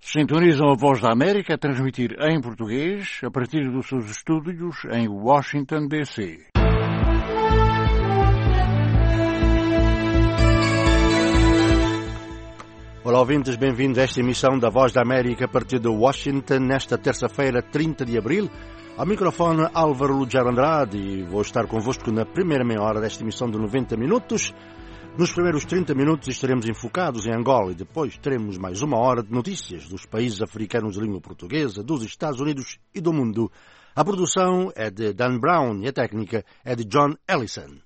Sintonizam a Voz da América a transmitir em português a partir dos seus estúdios em Washington, D.C. Olá, ouvintes, bem-vindos a esta emissão da Voz da América a partir de Washington, nesta terça-feira, 30 de abril. Ao microfone, Álvaro Lugero Andrade, e vou estar convosco na primeira meia hora desta emissão de 90 minutos. Nos primeiros 30 minutos estaremos enfocados em Angola e depois teremos mais uma hora de notícias dos países africanos de língua portuguesa, dos Estados Unidos e do mundo. A produção é de Dan Brown e a técnica é de John Ellison.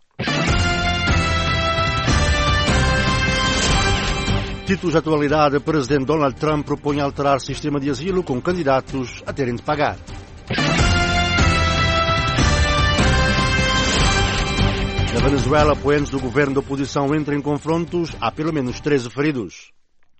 Títulos de atualidade: o presidente Donald Trump propõe alterar o sistema de asilo com candidatos a terem de pagar. Na Venezuela, apoiantes do governo da oposição entram em confrontos. Há pelo menos 13 feridos.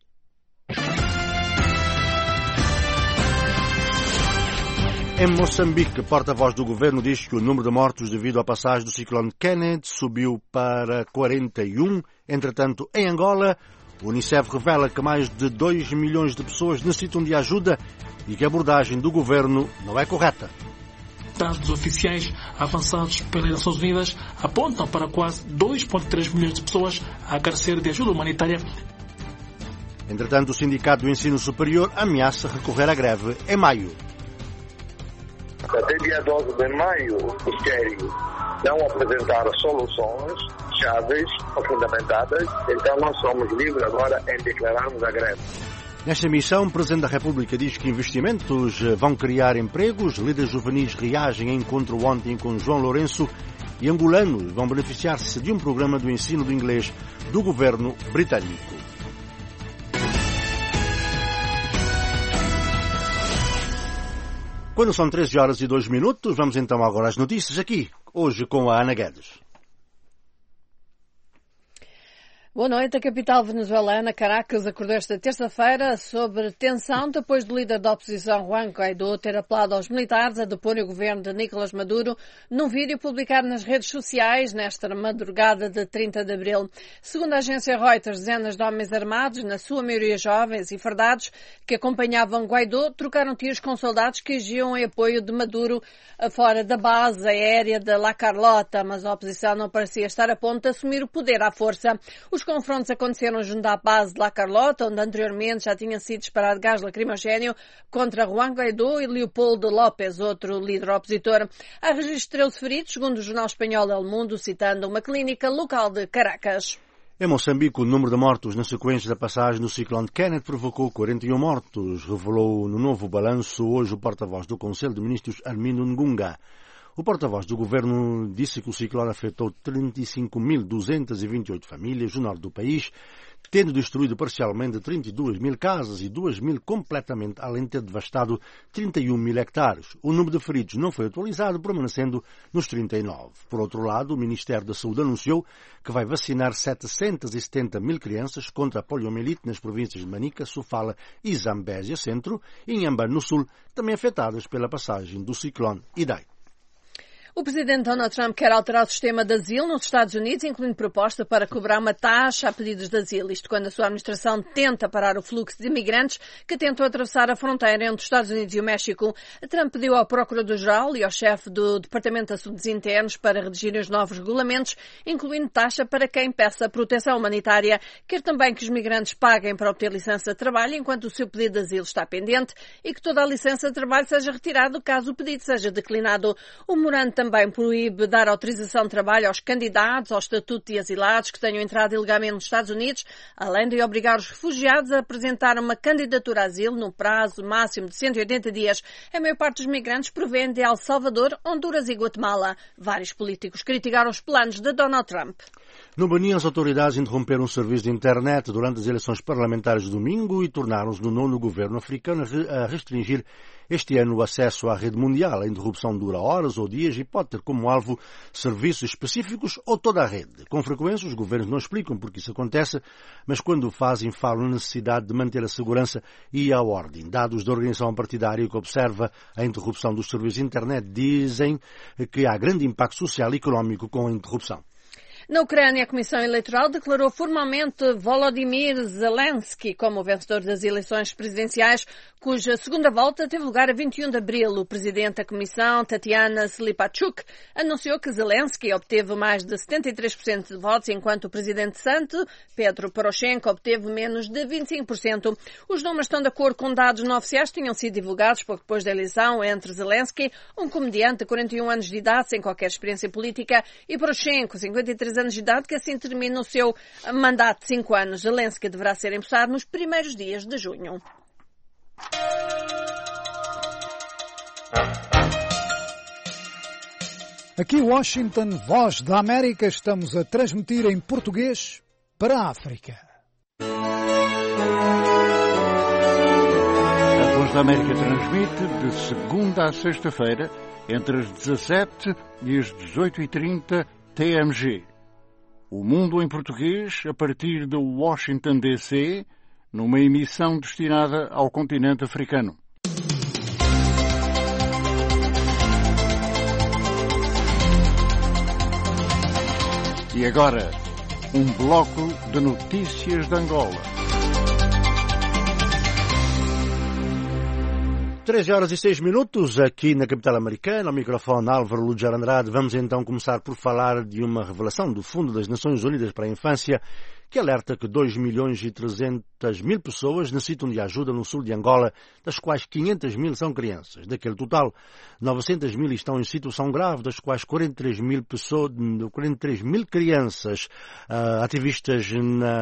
Em Moçambique, porta-voz do governo diz que o número de mortos devido à passagem do ciclone Kenneth subiu para 41. Entretanto, em Angola, o Unicef revela que mais de 2 milhões de pessoas necessitam de ajuda e que a abordagem do governo não é correta. Dados oficiais avançados pelas Nações Unidas apontam para quase 2,3 milhões de pessoas a carecer de ajuda humanitária. Entretanto, o Sindicato do Ensino Superior ameaça recorrer à greve em maio. Até dia 12 de maio, o Ministério não apresentar soluções chaves ou fundamentadas, então nós somos livres agora em declararmos a greve. Nesta emissão, o Presidente da República diz que investimentos vão criar empregos, líderes juvenis reagem a encontro ontem com João Lourenço e angolanos vão beneficiar-se de um programa do ensino do inglês do governo britânico. Quando são 13 horas e 2 minutos, vamos então agora às notícias aqui, hoje com a Ana Guedes. Boa noite. A capital venezuelana, Caracas, acordou esta terça-feira sobre tensão depois do líder da oposição, Juan Guaidó, ter apelado aos militares a depor o governo de Nicolás Maduro num vídeo publicado nas redes sociais nesta madrugada de 30 de abril. Segundo a agência Reuters, dezenas de homens armados, na sua maioria jovens e fardados, que acompanhavam Guaidó, trocaram tiros com soldados que agiam em apoio de Maduro fora da base aérea de La Carlota, mas a oposição não parecia estar a ponto de assumir o poder à força. Os confrontos aconteceram junto à base de La Carlota, onde anteriormente já tinha sido disparado gás lacrimogéneo contra Juan Guaidó e Leopoldo López, outro líder opositor. Há registro de 13 feridos, segundo o jornal espanhol El Mundo, citando uma clínica local de Caracas. Em Moçambique, o número de mortos na sequência da passagem do ciclone Kenneth provocou 41 mortos, revelou no novo balanço hoje o porta-voz do Conselho de Ministros, Armindo Ngunga. O porta-voz do governo disse que o ciclone afetou 35.228 famílias no norte do país, tendo destruído parcialmente 32 mil casas e 2 mil completamente, além de ter devastado 31 mil hectares. O número de feridos não foi atualizado, permanecendo nos 39. Por outro lado, o Ministério da Saúde anunciou que vai vacinar 770 mil crianças contra a poliomielite nas províncias de Manica, Sofala e Zambésia Centro, e em Inhambane, no Sul, também afetadas pela passagem do ciclone Idai. O presidente Donald Trump quer alterar o sistema de asilo nos Estados Unidos, incluindo proposta para cobrar uma taxa a pedidos de asilo. Isto quando a sua administração tenta parar o fluxo de imigrantes que tentam atravessar a fronteira entre os Estados Unidos e o México. Trump pediu ao Procurador-Geral e ao chefe do Departamento de Assuntos Internos para redigirem os novos regulamentos, incluindo taxa para quem peça proteção humanitária. Quer também que os migrantes paguem para obter licença de trabalho enquanto o seu pedido de asilo está pendente e que toda a licença de trabalho seja retirada caso o pedido seja declinado. O memorando também proíbe dar autorização de trabalho aos candidatos ao estatuto de asilados que tenham entrado ilegalmente nos Estados Unidos, além de obrigar os refugiados a apresentar uma candidatura a asilo no prazo máximo de 180 dias. A maior parte dos migrantes provém de El Salvador, Honduras e Guatemala. Vários políticos criticaram os planos de Donald Trump. No Benin, as autoridades interromperam o serviço de internet durante as eleições parlamentares de domingo e tornaram-se no nono governo africano a restringir este ano o acesso à rede mundial. A interrupção dura horas ou dias e pode ter como alvo serviços específicos ou toda a rede. Com frequência, os governos não explicam por que isso acontece, mas quando o fazem, falam na necessidade de manter a segurança e a ordem. Dados da organização partidária que observa a interrupção dos serviços de internet dizem que há grande impacto social e económico com a interrupção. Na Ucrânia, a Comissão Eleitoral declarou formalmente Volodymyr Zelensky como o vencedor das eleições presidenciais, cuja segunda volta teve lugar a 21 de abril. O presidente da Comissão, Tatiana Slipachuk, anunciou que Zelensky obteve mais de 73% de votos, enquanto o presidente santo, Petro Poroshenko, obteve menos de 25%. Os números estão de acordo com dados não oficiais que tinham sido divulgados pouco depois da eleição entre Zelensky, um comediante de 41 anos de idade, sem qualquer experiência política, e Poroshenko, 53 anos de idade, que assim termina o seu mandato de 5 anos. Zelensky deverá ser empossado nos primeiros dias de junho. Aqui Washington, Voz da América, estamos a transmitir em português para a África. A Voz da América transmite de segunda a sexta-feira, entre as 17 e as 18h30 TMG. O Mundo em Português, a partir de Washington, D.C., numa emissão destinada ao continente africano. E agora, um bloco de notícias de Angola. 13h06 aqui na capital americana, ao microfone Álvaro Lujar Andrade. Vamos então começar por falar de uma revelação do Fundo das Nações Unidas para a Infância, que alerta que 2.300.000 pessoas necessitam de ajuda no sul de Angola, das quais 500.000 são crianças. Daquele total, 900.000 estão em situação grave, das quais 43.000 crianças. Ativistas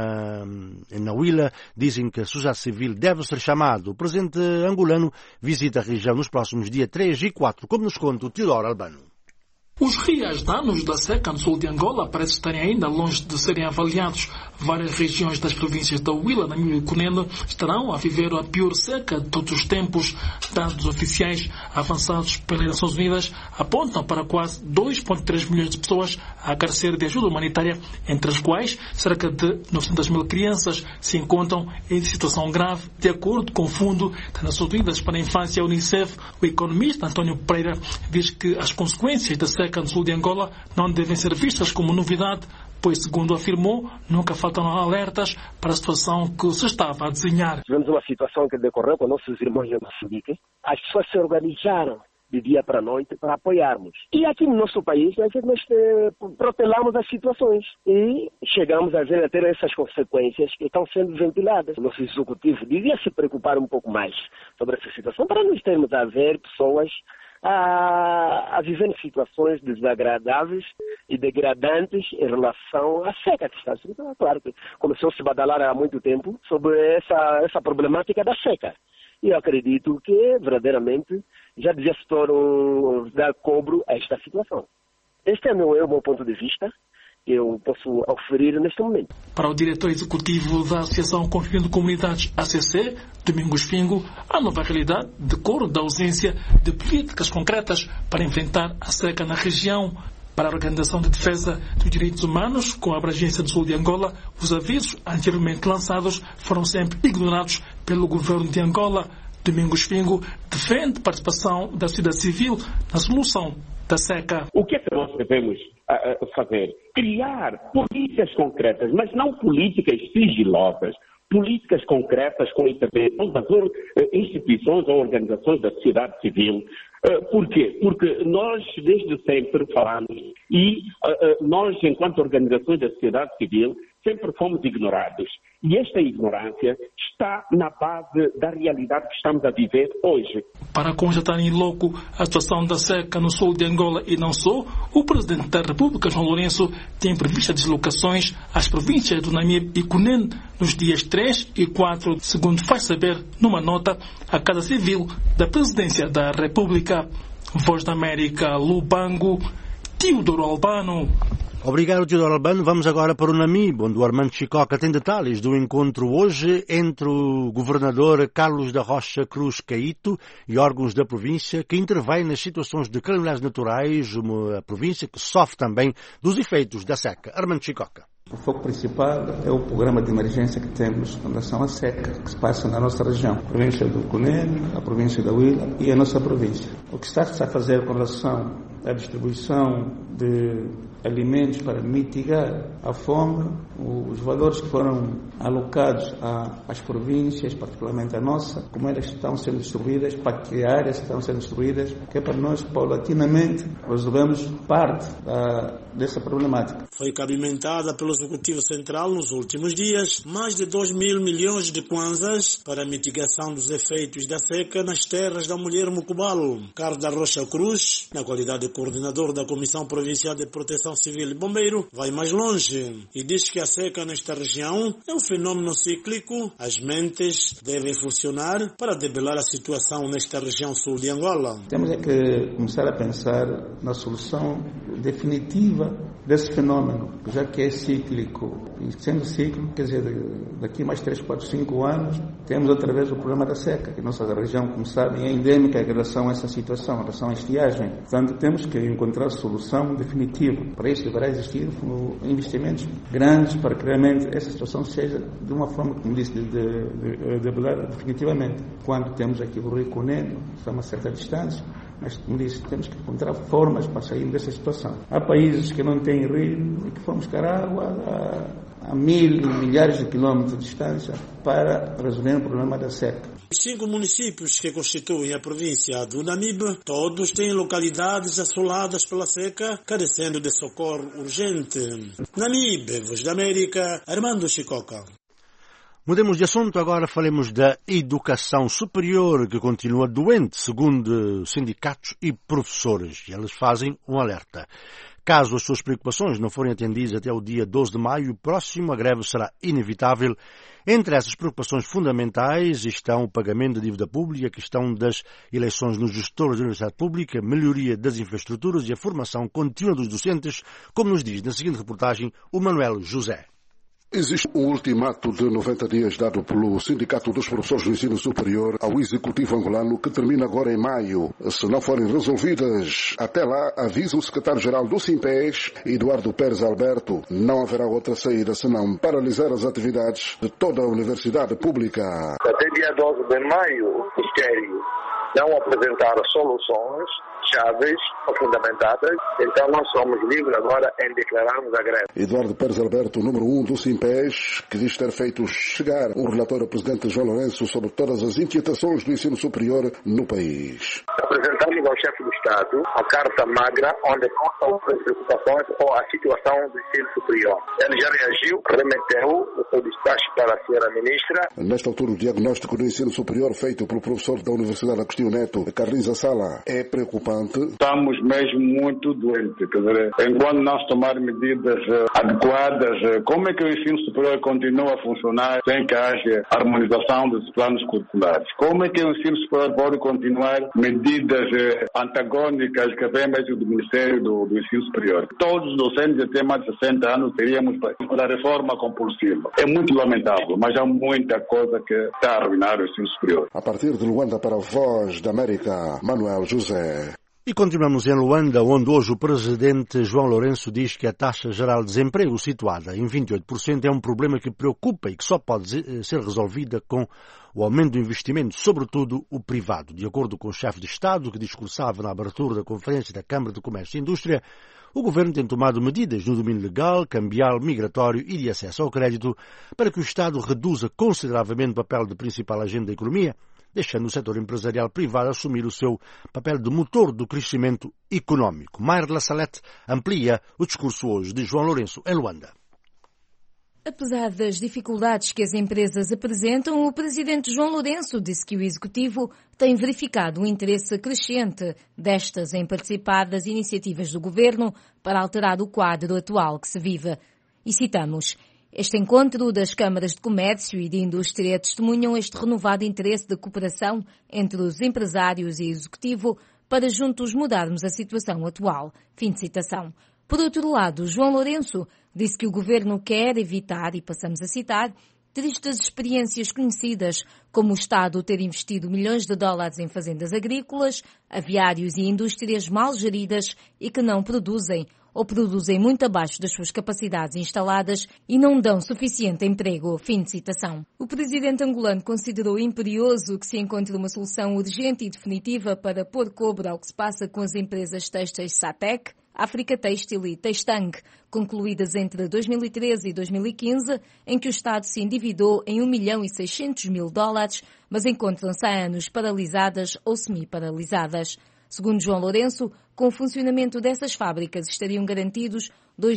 na Huila dizem que a sociedade civil deve ser chamada. O presidente angolano visita a região nos próximos dias 3 e 4, como nos conta o Teodoro Albano. Os reais danos da seca no sul de Angola parecem estarem ainda longe de serem avaliados. Várias regiões das províncias da Huila, Namíbia e Cunene estarão a viver a pior seca de todos os tempos. Dados oficiais avançados pelas Nações Unidas apontam para quase 2,3 milhões de pessoas a carecer de ajuda humanitária, entre as quais cerca de 900.000 crianças se encontram em situação grave. De acordo com o Fundo das Nações Unidas para a Infância, Unicef, o economista António Pereira diz que as consequências da seca no sul de Angola não devem ser vistas como novidade, pois, segundo afirmou, nunca faltam alertas para a situação que se estava a desenhar. Tivemos uma situação que decorreu com nossos irmãos de Moçambique. As pessoas se organizaram de dia para a noite para apoiarmos. E aqui no nosso país, nós protelamos as situações e chegamos a ter essas consequências que estão sendo ventiladas. O nosso executivo devia se preocupar um pouco mais sobre essa situação para nós termos a ver pessoas a viver em situações desagradáveis e degradantes em relação à seca que está. Então, claro que começou a se badalar há muito tempo sobre essa problemática da seca. E eu acredito que, verdadeiramente, já devia se dar cobro a esta situação. Este é o meu ponto de vista, que eu posso oferir neste momento. Para o diretor executivo da Associação Construindo de Comunidades, ACC, Domingos Fingo, a nova realidade decorre da ausência de políticas concretas para enfrentar a seca na região. Para a Organização de Defesa dos Direitos Humanos, com a abrangência do sul de Angola, os avisos anteriormente lançados foram sempre ignorados pelo governo de Angola. Domingos Fingo defende a participação da sociedade civil na solução da seca. O que é que nós devemos fazer? Criar políticas concretas, mas não políticas sigilosas. Políticas concretas com intervenção das instituições ou organizações da sociedade civil. Por quê? Porque nós desde sempre falamos e nós, enquanto organizações da sociedade civil, sempre fomos ignorados. E esta ignorância está na base da realidade que estamos a viver hoje. Para constatar em loco a situação da seca no sul de Angola e não só, o Presidente da República, João Lourenço, tem previsto deslocações às províncias do Namíbia e Cunene nos dias 3 e 4, segundo faz saber numa nota a Casa Civil da Presidência da República. Voz da América, Lubango, Teodoro Albano. Obrigado, Teodoro Albano. Vamos agora para o Namibe, onde o Armando Chicoca tem detalhes do encontro hoje entre o governador Carlos da Rocha Cruz Caíto e órgãos da província que intervêm nas situações de calamidades naturais, uma província que sofre também dos efeitos da seca. Armando Chicoca. O foco principal é o programa de emergência que temos com relação à seca que se passa na nossa região, a província do Cunene, a província da Huila e a nossa província. O que está a fazer com relação a distribuição de alimentos para mitigar a fome, os valores que foram alocados às províncias, particularmente a nossa, como elas estão sendo distribuídas, para que áreas estão sendo distribuídas, que é para nós, paulatinamente, resolvemos parte dessa problemática. Foi cabimentada pelo Executivo Central nos últimos dias mais de 2 mil milhões de kwanzas para a mitigação dos efeitos da seca nas terras da mulher Mucubalo. Carlos da Rocha Cruz, na qualidade de coordenador da Comissão Provincial de Proteção Civil e Bombeiro, vai mais longe e diz que a seca nesta região é um fenômeno cíclico. As mentes devem funcionar para debelar a situação nesta região sul de Angola. Temos que começar a pensar na solução definitiva desse fenômeno, já que é cíclico. E sendo cíclico, quer dizer, daqui mais 3, 4, 5 anos, temos outra vez o problema da seca, que a nossa região, como sabem, é endêmica em relação a essa situação, em relação à estiagem. Portanto, temos que encontrar solução definitiva. Para isso, deverá existir investimentos grandes para que realmente essa situação seja de uma forma, como disse, debelar definitivamente. Quando temos aqui o Rio Cuneno, está a uma certa distância, mas, como disse, temos que encontrar formas para sair dessa situação. Há países que não têm rio e que vão buscar água a milhares de quilómetros de distância para resolver o problema da seca. Os 5 municípios que constituem a província do Namibe, todos têm localidades assoladas pela seca, carecendo de socorro urgente. Namibe, Voz da América, Armando Chicoca. Mudemos de assunto, agora falemos da educação superior, que continua doente, segundo sindicatos e professores. E eles fazem um alerta. Caso as suas preocupações não forem atendidas até o dia 12 de maio próximo, a greve será inevitável. Entre essas preocupações fundamentais estão o pagamento da dívida pública, a questão das eleições nos gestores da Universidade Pública, a melhoria das infraestruturas e a formação contínua dos docentes, como nos diz na seguinte reportagem o Manuel José. Existe um ultimato de 90 dias dado pelo Sindicato dos Professores do Ensino Superior ao Executivo angolano, que termina agora em maio. Se não forem resolvidas até lá, avisa o secretário-geral do SINPES, Eduardo Pérez Alberto, não haverá outra saída senão paralisar as atividades de toda a Universidade Pública. Até dia 12 de maio, o Ministério não apresentar soluções chaves ou fundamentadas, então nós somos livres agora em declararmos a greve. Eduardo Pérez Alberto, número 1 do SINPES, que diz ter feito chegar o relatório ao presidente João Lourenço sobre todas as inquietações do ensino superior no país. Apresentamos ao chefe do Estado a carta magra onde constam as preocupações ou a situação do ensino superior. Ele já reagiu, remeteu o seu despacho para a senhora ministra. Nesta altura, o diagnóstico do ensino superior feito pelo professor da Universidade Agostinho Neto, Carlinhos Assala, é preocupante. Estamos mesmo muito doentes. Quer dizer, enquanto nós tomar medidas adequadas, como é que o ensino superior continua a funcionar sem que haja harmonização dos planos curriculares? Como é que o ensino superior pode continuar medidas antagônicas que vêm mesmo do Ministério do Ensino Superior? Todos os docentes até mais de 60 anos teríamos para a reforma compulsiva. É muito lamentável, mas há muita coisa que está a arruinar o ensino superior. A partir de Luanda para a Voz da América, Manuel José. E continuamos em Luanda, onde hoje o presidente João Lourenço diz que a taxa geral de desemprego situada em 28% é um problema que preocupa e que só pode ser resolvida com o aumento do investimento, sobretudo o privado. De acordo com o chefe de Estado, que discursava na abertura da Conferência da Câmara de Comércio e Indústria, o governo tem tomado medidas no domínio legal, cambial, migratório e de acesso ao crédito para que o Estado reduza consideravelmente o papel de principal agente da economia, deixando o setor empresarial privado assumir o seu papel de motor do crescimento económico. Mayra Salete amplia o discurso hoje de João Lourenço em Luanda. Apesar das dificuldades que as empresas apresentam, o presidente João Lourenço disse que o Executivo tem verificado um interesse crescente destas em participar das iniciativas do Governo para alterar o quadro atual que se vive. E citamos: este encontro das câmaras de comércio e de indústria testemunham este renovado interesse de cooperação entre os empresários e o Executivo para juntos mudarmos a situação atual. Fim de citação. Por outro lado, João Lourenço disse que o Governo quer evitar, e passamos a citar, tristes experiências conhecidas, como o Estado ter investido milhões de dólares em fazendas agrícolas, aviários e indústrias mal geridas e que não produzem, ou produzem muito abaixo das suas capacidades instaladas e não dão suficiente emprego. Fim de citação. O presidente angolano considerou imperioso que se encontre uma solução urgente e definitiva para pôr cobro ao que se passa com as empresas têxteis SATEC, África Têxtil e Textang, concluídas entre 2013 e 2015, em que o Estado se endividou em $1.600.000, mas encontram-se há anos paralisadas ou semi-paralisadas. Segundo João Lourenço, com o funcionamento dessas fábricas estariam garantidos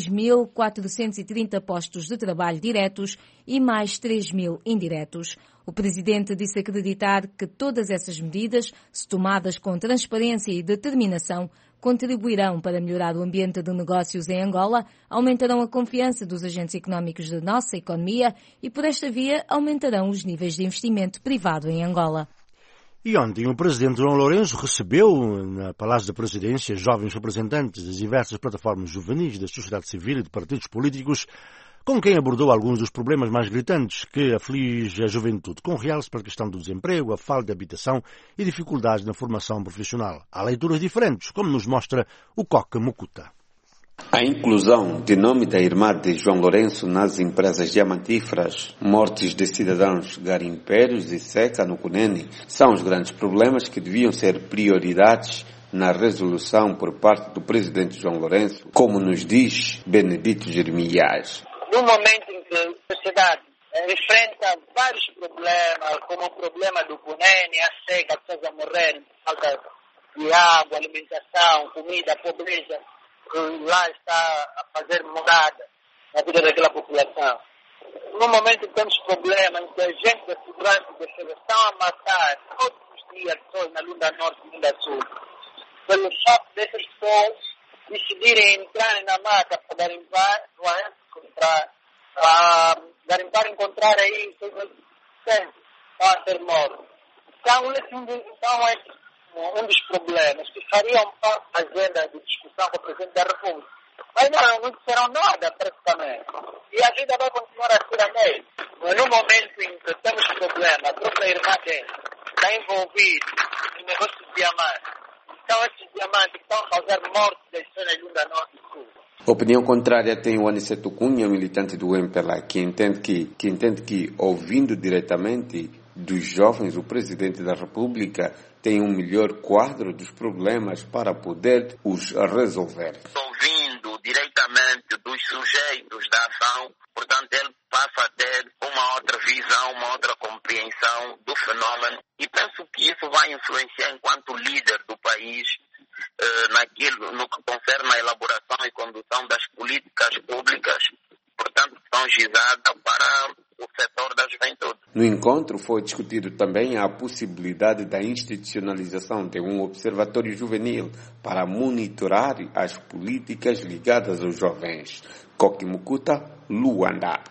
2.430 postos de trabalho diretos e mais 3.000 indiretos. O presidente disse acreditar que todas essas medidas, se tomadas com transparência e determinação, contribuirão para melhorar o ambiente de negócios em Angola, aumentarão a confiança dos agentes económicos da nossa economia e, por esta via, aumentarão os níveis de investimento privado em Angola. E ontem o presidente João Lourenço recebeu na Palácio da Presidência jovens representantes das diversas plataformas juvenis da sociedade civil e de partidos políticos, com quem abordou alguns dos problemas mais gritantes que aflige a juventude, com realce para a questão do desemprego, a falta de habitação e dificuldades na formação profissional. Há leituras diferentes, como nos mostra o Coca Mucuta. A inclusão de nome da irmã de João Lourenço nas empresas diamantíferas, mortes de cidadãos garimpeiros e seca no Cunene são os grandes problemas que deviam ser prioridades na resolução por parte do presidente João Lourenço, como nos diz Benedito Jeremias. No momento em que a sociedade enfrenta vários problemas, como o problema do Cunene, a seca, as pessoas a morrer, falta de água, alimentação, comida, pobreza, lá está a fazer morada na vida daquela população. No momento em que temos problemas, em que a gente da segurança e defesa estão a matar todos os dias pessoas na Lunda Norte e Lunda Sul, pelo fato dessas pessoas decidirem entrar na mata para garimpar, não é? Garimpar, encontrar aí para ser mortos. Então, esse um dos problemas que fariam parte da agenda de discussão com o Presidente da República. Mas não disseram nada, praticamente. E a vida vai continuar a ser a mesma. Mas no momento em que temos problema, a própria irmã dele está envolvida em negócio de diamantes. Então, esses diamantes estão a causar mortes das zonas de Lunda Norte e Sul. Opinião contrária tem o Aniceto Cunha, militante do MPLA, que entende que, ouvindo diretamente dos jovens, o Presidente da República tem um melhor quadro dos problemas para poder os resolver. Ouvindo diretamente dos sujeitos da ação, portanto, ele passa a ter uma outra visão, uma outra compreensão do fenômeno, e penso que isso vai influenciar enquanto líder do país no que concerne a elaboração e condução das políticas públicas, portanto, que são gizadas para o setor da juventude. No encontro foi discutido também a possibilidade da institucionalização de um observatório juvenil para monitorar as políticas ligadas aos jovens. Coque Mucuta, Luanda.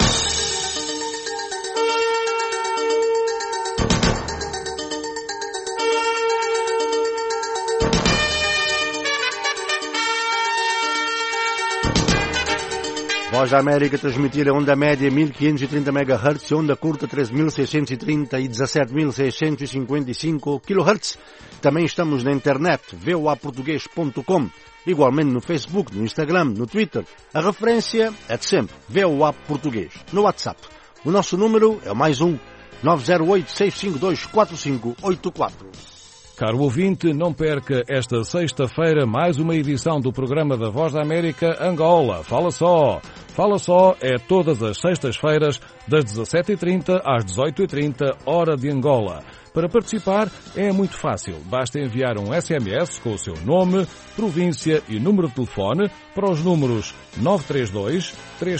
Voz da América transmitir a onda média 1530 MHz, onda curta 13.630 e 17.655 kHz. Também estamos na internet, voaportugues.com, igualmente no Facebook, no Instagram, no Twitter. A referência é de sempre, VOA Português. No WhatsApp, o nosso número é o +1 908-652-4584. Caro ouvinte, não perca esta sexta-feira mais uma edição do programa da Voz da América Angola. Fala só! Fala só é todas as sextas-feiras, das 17h30 às 18h30, hora de Angola. Para participar é muito fácil. Basta enviar um SMS com o seu nome, província e número de telefone para os números 932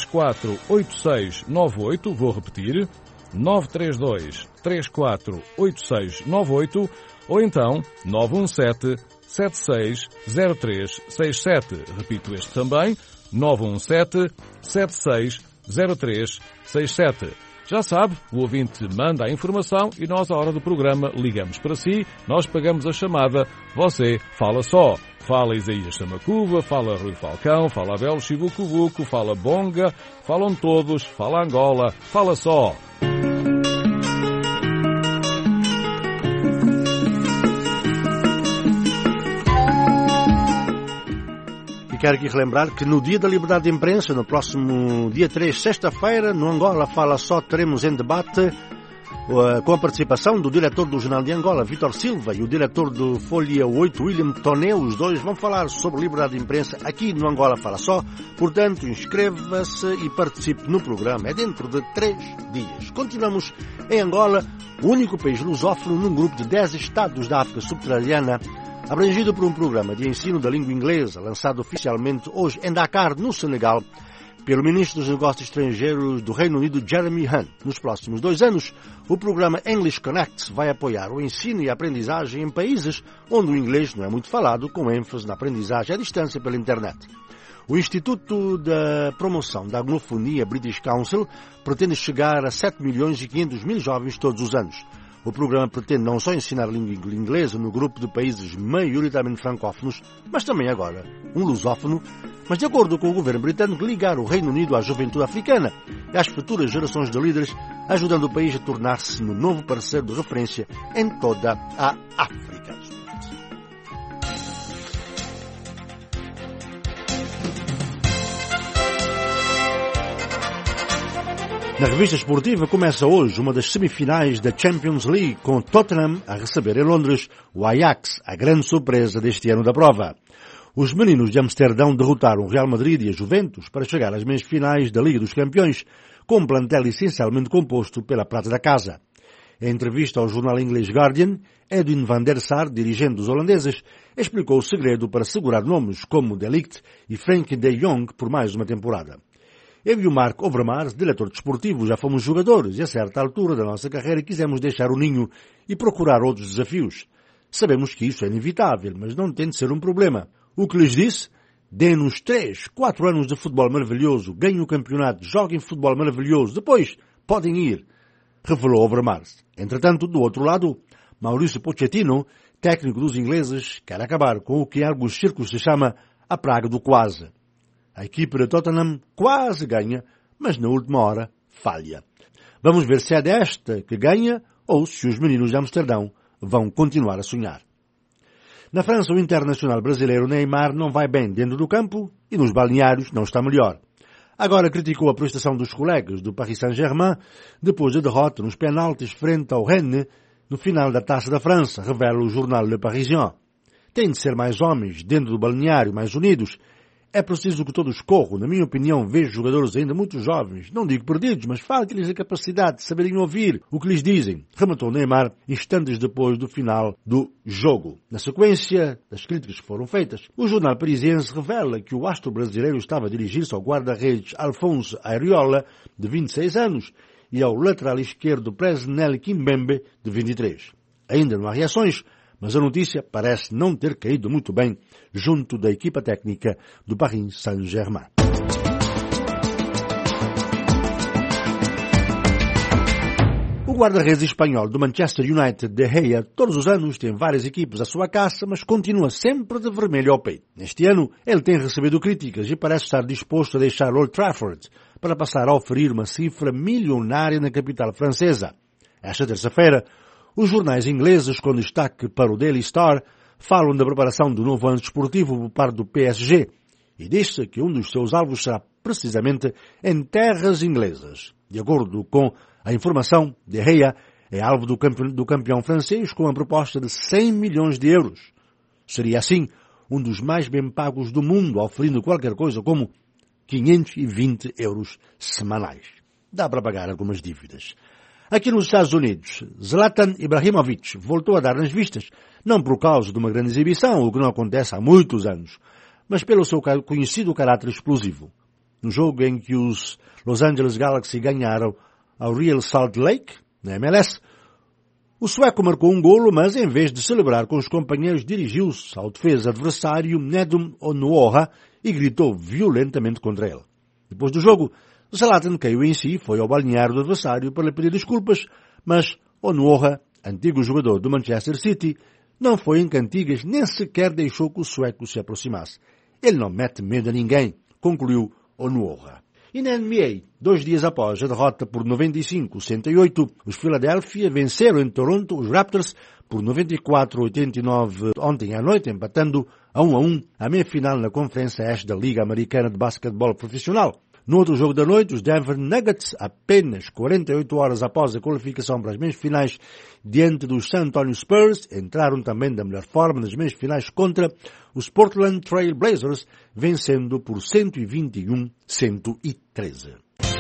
348698, vou repetir, 932 348698, ou então 917-760367. Repito este também, 917-760367. Já sabe, o ouvinte manda a informação e nós, à hora do programa, ligamos para si, nós pagamos a chamada, você fala só. Fala Isaías Samacuva, fala Rui Falcão, fala Abel Chivucuvuco, fala Bonga, falam todos, fala Angola, fala só. Quero aqui relembrar que no Dia da Liberdade de Imprensa, no próximo dia 3, sexta-feira, no Angola Fala Só, teremos em debate com a participação do diretor do Jornal de Angola, Vítor Silva, e o diretor do Folha 8, William Toneu. Os dois vão falar sobre liberdade de imprensa aqui no Angola Fala Só. Portanto, inscreva-se e participe no programa. É dentro de 3 dias. Continuamos em Angola, o único país lusófono num grupo de 10 estados da África subsaariana, abrangido por um programa de ensino da língua inglesa, lançado oficialmente hoje em Dakar, no Senegal, pelo Ministro dos Negócios Estrangeiros do Reino Unido, Jeremy Hunt. Nos próximos 2 anos, o programa English Connects vai apoiar o ensino e a aprendizagem em países onde o inglês não é muito falado, com ênfase na aprendizagem à distância pela internet. O Instituto da Promoção da Anglofonia British Council pretende chegar a 7.500.000 jovens todos os anos. O programa pretende não só ensinar a língua inglesa no grupo de países maioritariamente francófonos, mas também agora um lusófono, mas de acordo com o governo britânico, ligar o Reino Unido à juventude africana e às futuras gerações de líderes, ajudando o país a tornar-se no novo parceiro de referência em toda a África. Na revista esportiva começa hoje uma das semifinais da Champions League, com Tottenham a receber em Londres o Ajax, a grande surpresa deste ano da prova. Os meninos de Amsterdão derrotaram o Real Madrid e a Juventus para chegar às meias finais da Liga dos Campeões, com um plantel essencialmente composto pela prata da casa. Em entrevista ao jornal inglês Guardian, Edwin van der Sar, dirigente dos holandeses, explicou o segredo para segurar nomes como De Ligt e Frenkie de Jong por mais uma temporada. Eu e o Mark Overmars, diretor desportivo, já fomos jogadores e a certa altura da nossa carreira quisemos deixar o ninho e procurar outros desafios. Sabemos que isso é inevitável, mas não tem de ser um problema. O que lhes disse? Dê-nos 3, 4 anos de futebol maravilhoso, ganhem o campeonato, joguem futebol maravilhoso, depois podem ir, revelou Overmars. Entretanto, do outro lado, Maurício Pochettino, técnico dos ingleses, quer acabar com o que em alguns círculos se chama a praga do quase. A equipe de Tottenham quase ganha, mas na última hora falha. Vamos ver se é desta que ganha ou se os meninos de Amsterdão vão continuar a sonhar. Na França, o internacional brasileiro Neymar não vai bem dentro do campo e nos balneários não está melhor. Agora criticou a prestação dos colegas do Paris Saint-Germain depois da derrota nos penaltis frente ao Rennes no final da Taça da França, revela o jornal Le Parisien. Tem de ser mais homens dentro do balneário, mais unidos. É preciso que todos corram. Na minha opinião, vejo jogadores ainda muito jovens, não digo perdidos, mas falta-lhes a capacidade de saberem ouvir o que lhes dizem, rematou Neymar instantes depois do final do jogo. Na sequência das críticas que foram feitas, o jornal parisiense revela que o astro brasileiro estava a dirigir-se ao guarda-redes Alphonse Areola, de 26 anos, e ao lateral esquerdo Presnel Kimpembe, de 23. Ainda não há reações, mas a notícia parece não ter caído muito bem junto da equipa técnica do Paris Saint-Germain. O guarda-redes espanhol do Manchester United, De Gea, todos os anos tem várias equipes à sua caça, mas continua sempre de vermelho ao peito. Neste ano, ele tem recebido críticas e parece estar disposto a deixar Old Trafford para passar a oferir uma cifra milionária na capital francesa. Esta terça-feira, os jornais ingleses, com destaque para o Daily Star, falam da preparação do novo ano desportivo por parte do PSG e diz-se que um dos seus alvos será precisamente em terras inglesas. De acordo com a informação, De Gea é alvo do campeão francês com uma proposta de 100 milhões de euros. Seria assim um dos mais bem pagos do mundo, oferindo qualquer coisa como 520 euros semanais. Dá para pagar algumas dívidas. Aqui nos Estados Unidos, Zlatan Ibrahimovic voltou a dar nas vistas, não por causa de uma grande exibição, o que não acontece há muitos anos, mas pelo seu conhecido caráter explosivo. No jogo em que os Los Angeles Galaxy ganharam ao Real Salt Lake, na MLS, o sueco marcou um golo, mas em vez de celebrar com os companheiros, dirigiu-se ao defesa adversário Nedum Onuoha e gritou violentamente contra ele. Depois do jogo, Zlatan caiu em si, foi ao balneário do adversário para lhe pedir desculpas, mas Onuoha, antigo jogador do Manchester City, não foi em cantigas, nem sequer deixou que o sueco se aproximasse. Ele não mete medo a ninguém, concluiu Onuoha. E na NBA, 2 dias após a derrota por 95-108, os Philadelphia venceram em Toronto os Raptors por 94-89 ontem à noite, empatando 1-1 a meia-final na Conferência Este da Liga Americana de Basquetebol Profissional. No outro jogo da noite, os Denver Nuggets, apenas 48 horas após a qualificação para as meias-finais diante dos San Antonio Spurs, entraram também da melhor forma nas meias-finais contra os Portland Trail Blazers, vencendo por 121-113.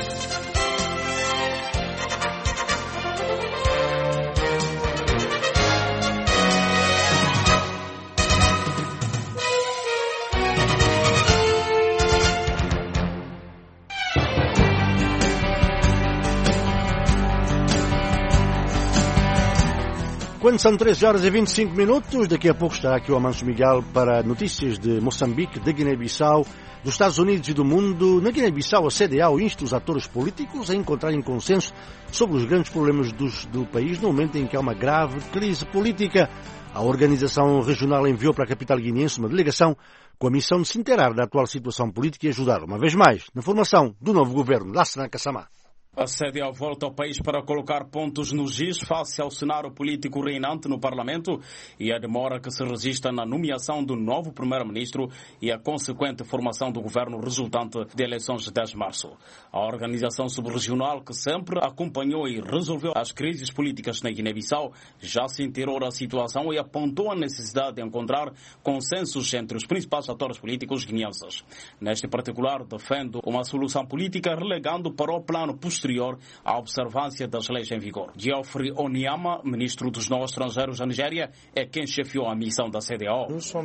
Quando são 13 horas e 25 minutos, daqui a pouco estará aqui o Amancio Miguel para notícias de Moçambique, de Guiné-Bissau, dos Estados Unidos e do mundo. Na Guiné-Bissau, a CDAO insta os atores políticos a encontrarem consenso sobre os grandes problemas do país no momento em que há uma grave crise política. A organização regional enviou para a capital guineense uma delegação com a missão de se inteirar da atual situação política e ajudar, uma vez mais, na formação do novo governo. Lassana Kassamá. A CDAO volta ao país para colocar pontos nos is face ao cenário político reinante no Parlamento e a demora que se registra na nomeação do novo Primeiro-Ministro e a consequente formação do governo resultante de eleições de 10 de março. A organização subregional que sempre acompanhou e resolveu as crises políticas na Guiné-Bissau já se inteirou da situação e apontou a necessidade de encontrar consensos entre os principais atores políticos guineenses. Neste particular, defende uma solução política relegando para o plano posterior à observância das leis em vigor. Geoffrey Onyama, ministro dos Negócios Estrangeiros da Nigéria, é quem chefiou a missão da CDAO.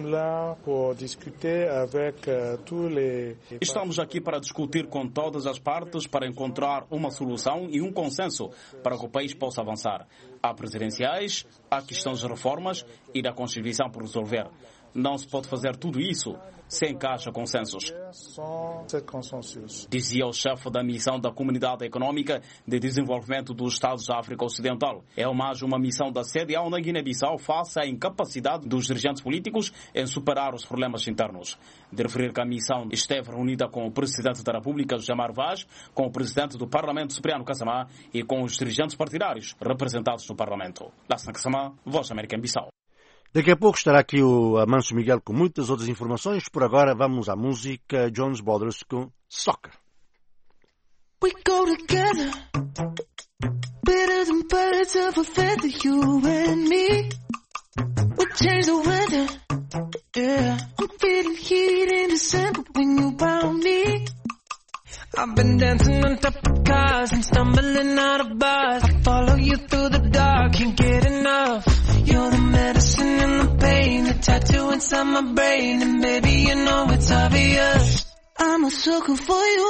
Estamos aqui para discutir com todas as partes para encontrar uma solução e um consenso para que o país possa avançar. Há presidenciais, há questões de reformas e da Constituição por resolver. Não se pode fazer tudo isso sem que haja consensos. Dizia o chefe da missão da Comunidade Económica de Desenvolvimento dos Estados da África Ocidental. É mais uma missão da CDAO na Guiné-Bissau face à incapacidade dos dirigentes políticos em superar os problemas internos. De referir que a missão esteve reunida com o Presidente da República, Jamar Vaz, com o Presidente do Parlamento, Cipriano Kassamá, e com os dirigentes partidários representados no Parlamento. Lassana Kassamá, Voz da América em Bissau. Daqui a pouco estará aqui o Amancio Miguel com muitas outras informações. Por agora, vamos à música Jonas Brothers com Soccer. We go together, better than birds of a feather, you and me. We change the weather, yeah. I'm feeling heat in December when you found me. I've been dancing on top of cars and stumbling out of bars. I follow you through the dark, can't get enough. You're the medicine and the pain, the tattoo inside my brain. And baby, you know it's obvious, I'm a sucker for you.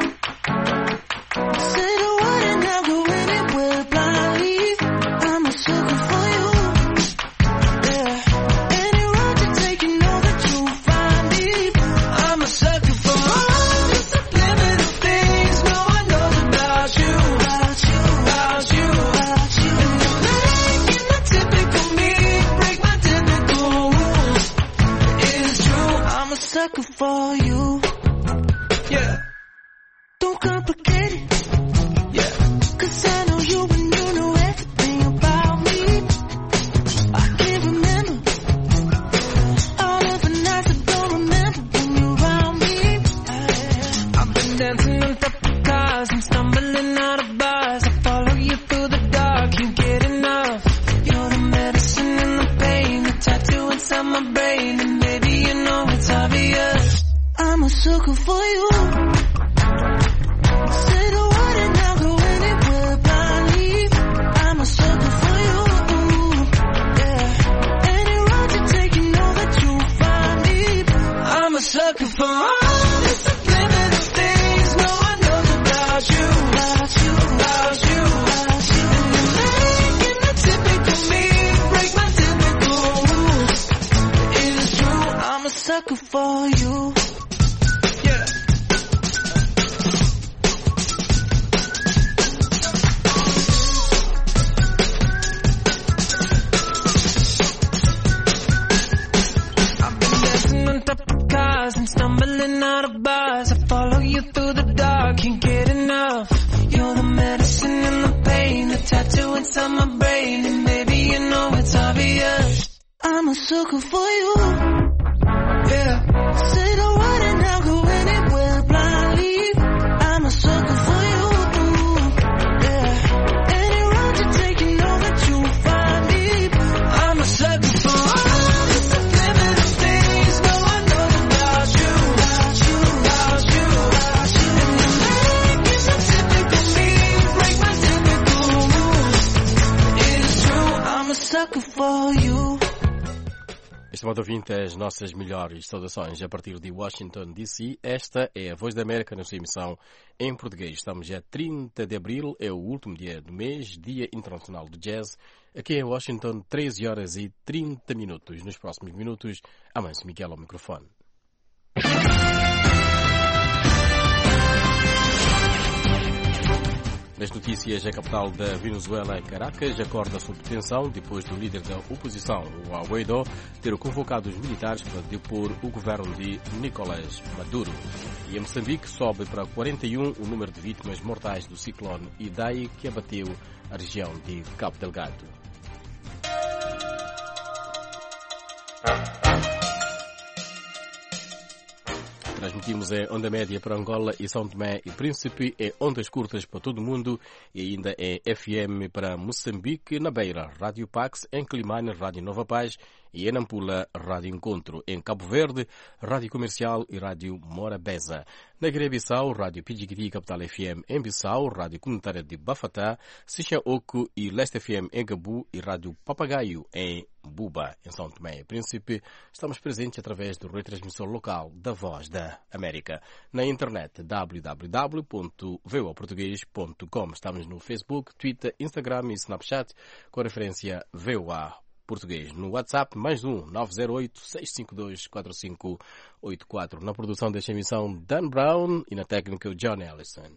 Say the word and I'll go anywhere blindly. I'm a sucker for you. Yeah, any road you take, you know that you'll find me. I'm a sucker for all the subliminal things no one knows about you. About you, about you, about you. And you're making the typical me break my typical rules. It's true, I'm a sucker for you. Yeah, don't complicate it. Yeah, 'cause I know you and you know everything about me. I can't remember all of the nights I don't remember when you're around me. I've been dancing on top of cars and stumbling out of bars. I follow you through the dark, can't get enough. You're the medicine and the pain, the tattoo inside my brain. And baby, you know it's obvious, I'm a sucker for you. Say the word and I'll go anywhere blindly. I'm a sucker for you. Yeah, any road you take, you know that you'll find me. I'm a sucker for all the subliminal things no one knows about you. About you, about you, about you. And you're making the typical me break my typical rules. It is true, I'm a sucker for you. Yeah. stumbling out of bars. I follow you through the dark, can't get enough. You're the medicine and the pain, the tattoo inside my brain. And baby, you know it's obvious, I'm a sucker for you. Yeah. Say the word and I'll go anywhere blindly. I'm a sucker for you. Yeah. Any road you take, you know that you'll find me. I'm a sucker for all the subliminal things no one knows about you. About you. And you make it so typical me, break my typical rules. It is true, I'm a sucker for you. Estimado ouvinte, as nossas melhores saudações a partir de Washington, D.C. Esta é a Voz da América na sua emissão em português. Estamos a 30 de abril, é o último dia do mês, Dia Internacional do Jazz. Aqui em Washington, 13 horas e 30 minutos. Nos próximos minutos, Amâncio Miguel ao microfone. Nas notícias, a capital da Venezuela, Caracas, acorda sob tensão depois do líder da oposição, Juan Guaidó, ter convocado os militares para depor o governo de Nicolás Maduro. E em Moçambique sobe para 41 o número de vítimas mortais do ciclone Idai, que abateu a região de Cabo Delgado. Transmitimos em onda média para Angola e São Tomé e Príncipe, em ondas curtas para todo o mundo e ainda em FM para Moçambique, na Beira, Rádio Pax, em Climane, Rádio Nova Paz e em Nampula, Rádio Encontro. Em Cabo Verde, Rádio Comercial e Rádio Morabeza. Na Guiné-Bissau, Rádio Pidjiquiti, Capital FM em Bissau, Rádio Comunitária de Bafatá, Sisha-Oco e Leste FM em Gabu e Rádio Papagaio em Buba, em São Tomé e Príncipe. Estamos presentes através do retransmissor local da Voz da América. Na internet, www.voaportugues.com. Estamos no Facebook, Twitter, Instagram e Snapchat com referência VOA Português. No WhatsApp, mais 908-652-4584. Na produção desta emissão, Dan Brown e na técnica, John Ellison.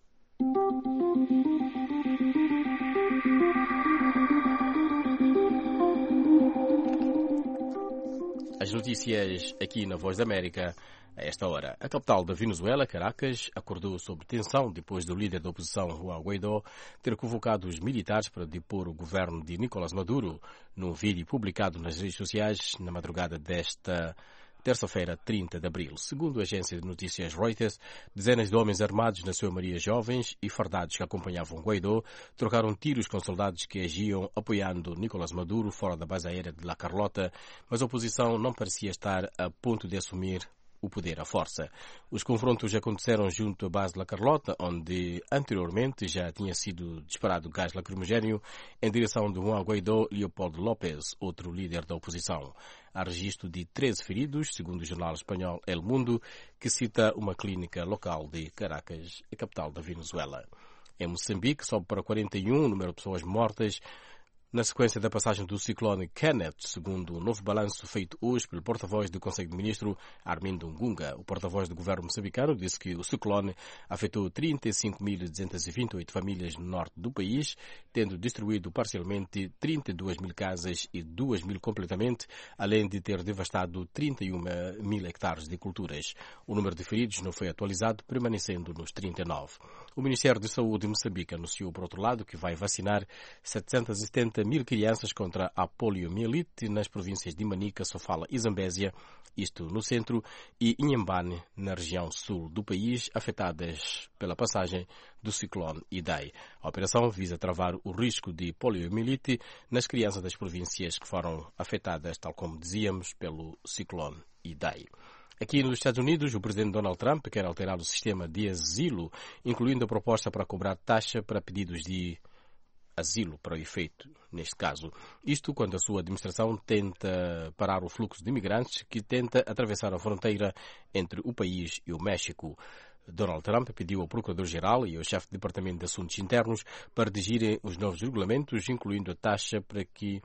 As notícias aqui na Voz da América a esta hora. A capital da Venezuela, Caracas, acordou sob tensão depois do líder da oposição, Juan Guaidó, ter convocado os militares para depor o governo de Nicolás Maduro. Num vídeo publicado nas redes sociais na madrugada desta terça-feira, 30 de abril. Segundo a agência de notícias Reuters, dezenas de homens armados, na sua maioria jovens e fardados que acompanhavam Guaidó, trocaram tiros com soldados que agiam apoiando Nicolás Maduro fora da base aérea de La Carlota, mas a oposição não parecia estar a ponto de assumir o poder à força. Os confrontos aconteceram junto à base de La Carlota, onde anteriormente já tinha sido disparado gás lacrimogéneo em direção de Juan Guaidó e Leopoldo López, outro líder da oposição. Há registro de 13 feridos, segundo o jornal espanhol El Mundo, que cita uma clínica local de Caracas, a capital da Venezuela. Em Moçambique, sobe para 41 o número de pessoas mortas na sequência da passagem do ciclone Kenneth, segundo o novo balanço feito hoje pelo porta-voz do Conselho de Ministros, Armindo Ngunga. O porta-voz do governo moçambicano disse que o ciclone afetou 35.228 famílias no norte do país, tendo destruído parcialmente 32 mil casas e 2 mil completamente, além de ter devastado 31 mil hectares de culturas. O número de feridos não foi atualizado, permanecendo nos 39. O Ministério de Saúde de Moçambique anunciou, por outro lado, que vai vacinar 770 mil crianças contra a poliomielite nas províncias de Manica, Sofala e Zambésia, isto no centro, e Inhambane, na região sul do país, afetadas pela passagem do ciclone Idai. A operação visa travar o risco de poliomielite nas crianças das províncias que foram afetadas, tal como dizíamos, pelo ciclone Idai. Aqui nos Estados Unidos, o presidente Donald Trump quer alterar o sistema de asilo, incluindo a proposta para cobrar taxa para pedidos de asilo para o efeito, neste caso. Isto quando a sua administração tenta parar o fluxo de imigrantes que tenta atravessar a fronteira entre o país e o México. Donald Trump pediu ao Procurador-Geral e ao chefe do Departamento de Assuntos Internos para redigirem os novos regulamentos, incluindo a taxa para que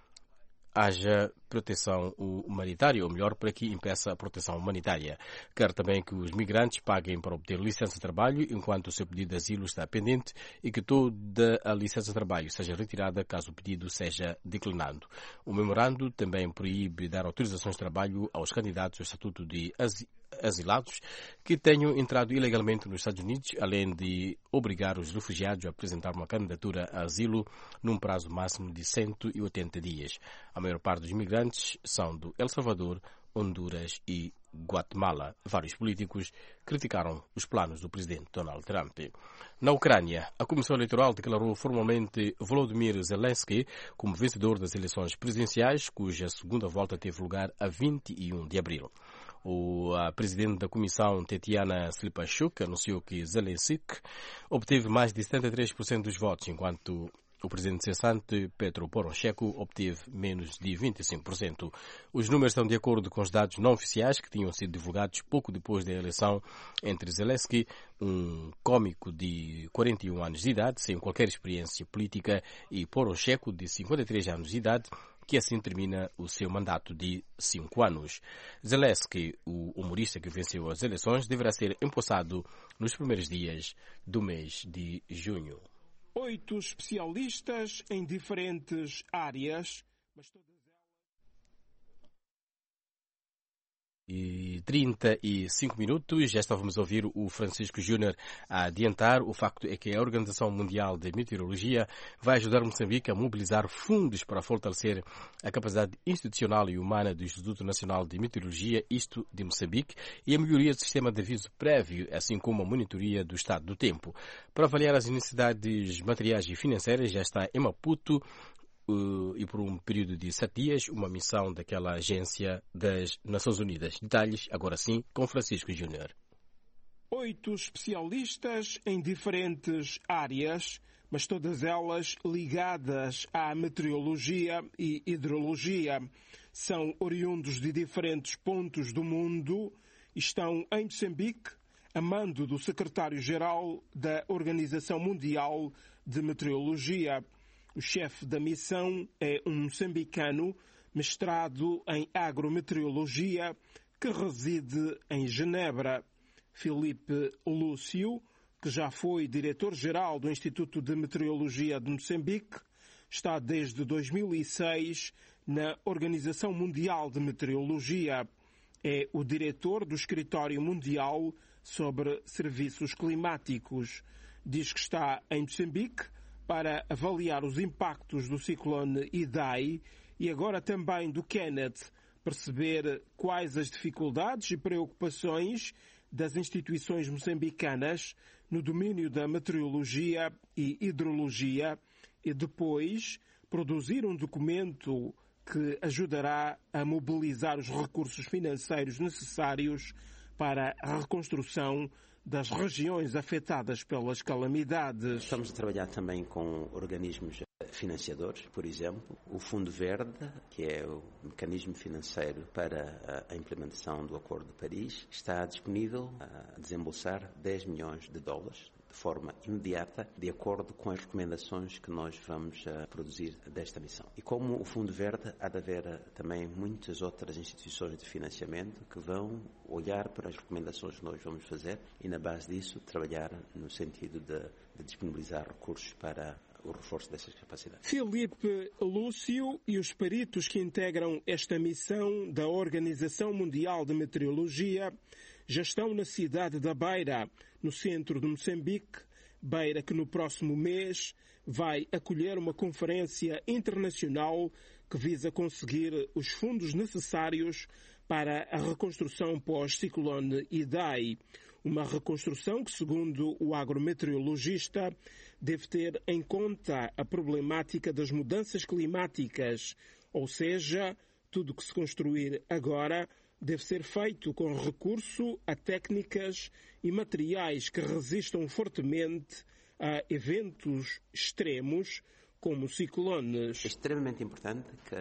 haja proteção humanitária, ou melhor, para que impeça a proteção humanitária. Quer também que os migrantes paguem para obter licença de trabalho enquanto o seu pedido de asilo está pendente e que toda a licença de trabalho seja retirada caso o pedido seja declinado. O memorando também proíbe dar autorizações de trabalho aos candidatos ao estatuto de exilados que tenham entrado ilegalmente nos Estados Unidos, além de obrigar os refugiados a apresentar uma candidatura a asilo num prazo máximo de 180 dias. A maior parte dos imigrantes são do El Salvador, Honduras e Guatemala. Vários políticos criticaram os planos do presidente Donald Trump. Na Ucrânia, a Comissão Eleitoral declarou formalmente Volodymyr Zelensky como vencedor das eleições presidenciais, cuja segunda volta teve lugar a 21 de abril. A presidente da comissão, Tetiana Slipachuk, anunciou que Zelensky obteve mais de 73% dos votos, enquanto o presidente cessante, Petro Poroshenko, obteve menos de 25%. Os números estão de acordo com os dados não oficiais que tinham sido divulgados pouco depois da eleição entre Zelensky, um cômico de 41 anos de idade, sem qualquer experiência política, e Poroshenko, de 53 anos de idade, que assim termina o seu mandato de 5 anos. Zelensky, o humorista que venceu as eleições, deverá ser empossado nos primeiros dias do mês de junho. 8 especialistas em diferentes áreas, mas todas e 35 minutos, já estávamos a ouvir o Francisco Júnior a adiantar. O facto é que a Organização Mundial de Meteorologia vai ajudar Moçambique a mobilizar fundos para fortalecer a capacidade institucional e humana do Instituto Nacional de Meteorologia, isto de Moçambique, e a melhoria do sistema de aviso prévio, assim como a monitoria do estado do tempo. Para avaliar as necessidades materiais e financeiras, já está em Maputo, e por um período de 7 dias, uma missão daquela agência das Nações Unidas. Detalhes, agora sim, com Francisco Júnior. 8 especialistas em diferentes áreas, mas todas elas ligadas à meteorologia e hidrologia. São oriundos de diferentes pontos do mundo e estão em Moçambique, a mando do secretário-geral da Organização Mundial de Meteorologia. O chefe da missão é um moçambicano mestrado em agrometeorologia que reside em Genebra. Filipe Lúcio, que já foi diretor-geral do Instituto de Meteorologia de Moçambique, está desde 2006 na Organização Mundial de Meteorologia. É o diretor do Escritório Mundial sobre Serviços Climáticos. Diz que está em Moçambique para avaliar os impactos do ciclone Idai e agora também do Kenneth, perceber quais as dificuldades e preocupações das instituições moçambicanas no domínio da meteorologia e hidrologia e depois produzir um documento que ajudará a mobilizar os recursos financeiros necessários para a reconstrução das regiões afetadas pelas calamidades. Estamos a trabalhar também com organismos financiadores, por exemplo, o Fundo Verde, que é o mecanismo financeiro para a implementação do Acordo de Paris, está disponível a desembolsar 10 milhões de dólares de forma imediata, de acordo com as recomendações que nós vamos produzir desta missão. E como o Fundo Verde, há de haver também muitas outras instituições de financiamento que vão olhar para as recomendações que nós vamos fazer e, na base disso, trabalhar no sentido de disponibilizar recursos para o reforço dessas capacidades. Filipe Lúcio e os peritos que integram esta missão da Organização Mundial de Meteorologia já estão na cidade da Beira, no centro de Moçambique, Beira que no próximo mês vai acolher uma conferência internacional que visa conseguir os fundos necessários para a reconstrução pós-ciclone Idai. Uma reconstrução que, segundo o agrometeorologista, deve ter em conta a problemática das mudanças climáticas, ou seja, tudo que se construir agora deve ser feito com recurso a técnicas e materiais que resistam fortemente a eventos extremos como ciclones. É extremamente importante que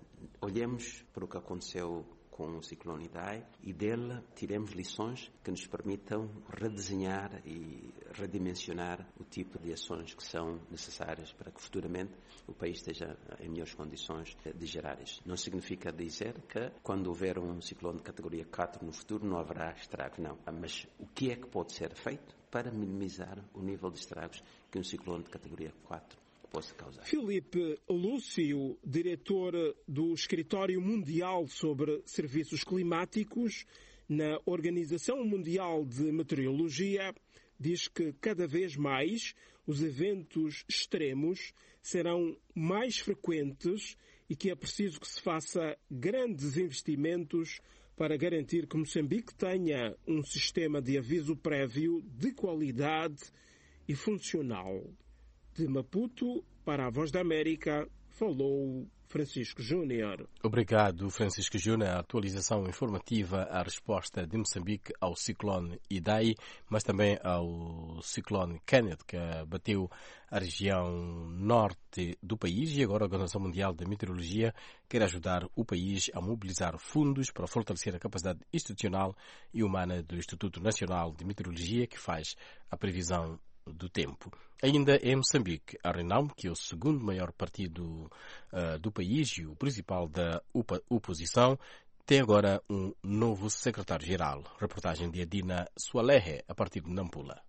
olhemos para o que aconteceu com o ciclone Idai e dele tiremos lições que nos permitam redesenhar e redimensionar o tipo de ações que são necessárias para que futuramente o país esteja em melhores condições de gerar isto. Não significa dizer que quando houver um ciclone de categoria 4 no futuro não haverá estragos, não. Mas o que é que pode ser feito para minimizar o nível de estragos que um ciclone de categoria 4 possa causar? Filipe Lúcio, diretor do Escritório Mundial sobre Serviços Climáticos, na Organização Mundial de Meteorologia diz que cada vez mais os eventos extremos serão mais frequentes e que é preciso que se faça grandes investimentos para garantir que Moçambique tenha um sistema de aviso prévio de qualidade e funcional. De Maputo, para a Voz da América, falou Francisco Júnior. Obrigado, Francisco Júnior. A atualização informativa, a resposta de Moçambique ao ciclone Idai, mas também ao ciclone Kenneth, que bateu a região norte do país, e agora a Organização Mundial de Meteorologia quer ajudar o país a mobilizar fundos para fortalecer a capacidade institucional e humana do Instituto Nacional de Meteorologia, que faz a previsão do tempo. Ainda em Moçambique, a Renam, que é o segundo maior partido do país e o principal da oposição, tem agora um novo secretário-geral. Reportagem de Adina Sualehe, a partir de Nampula.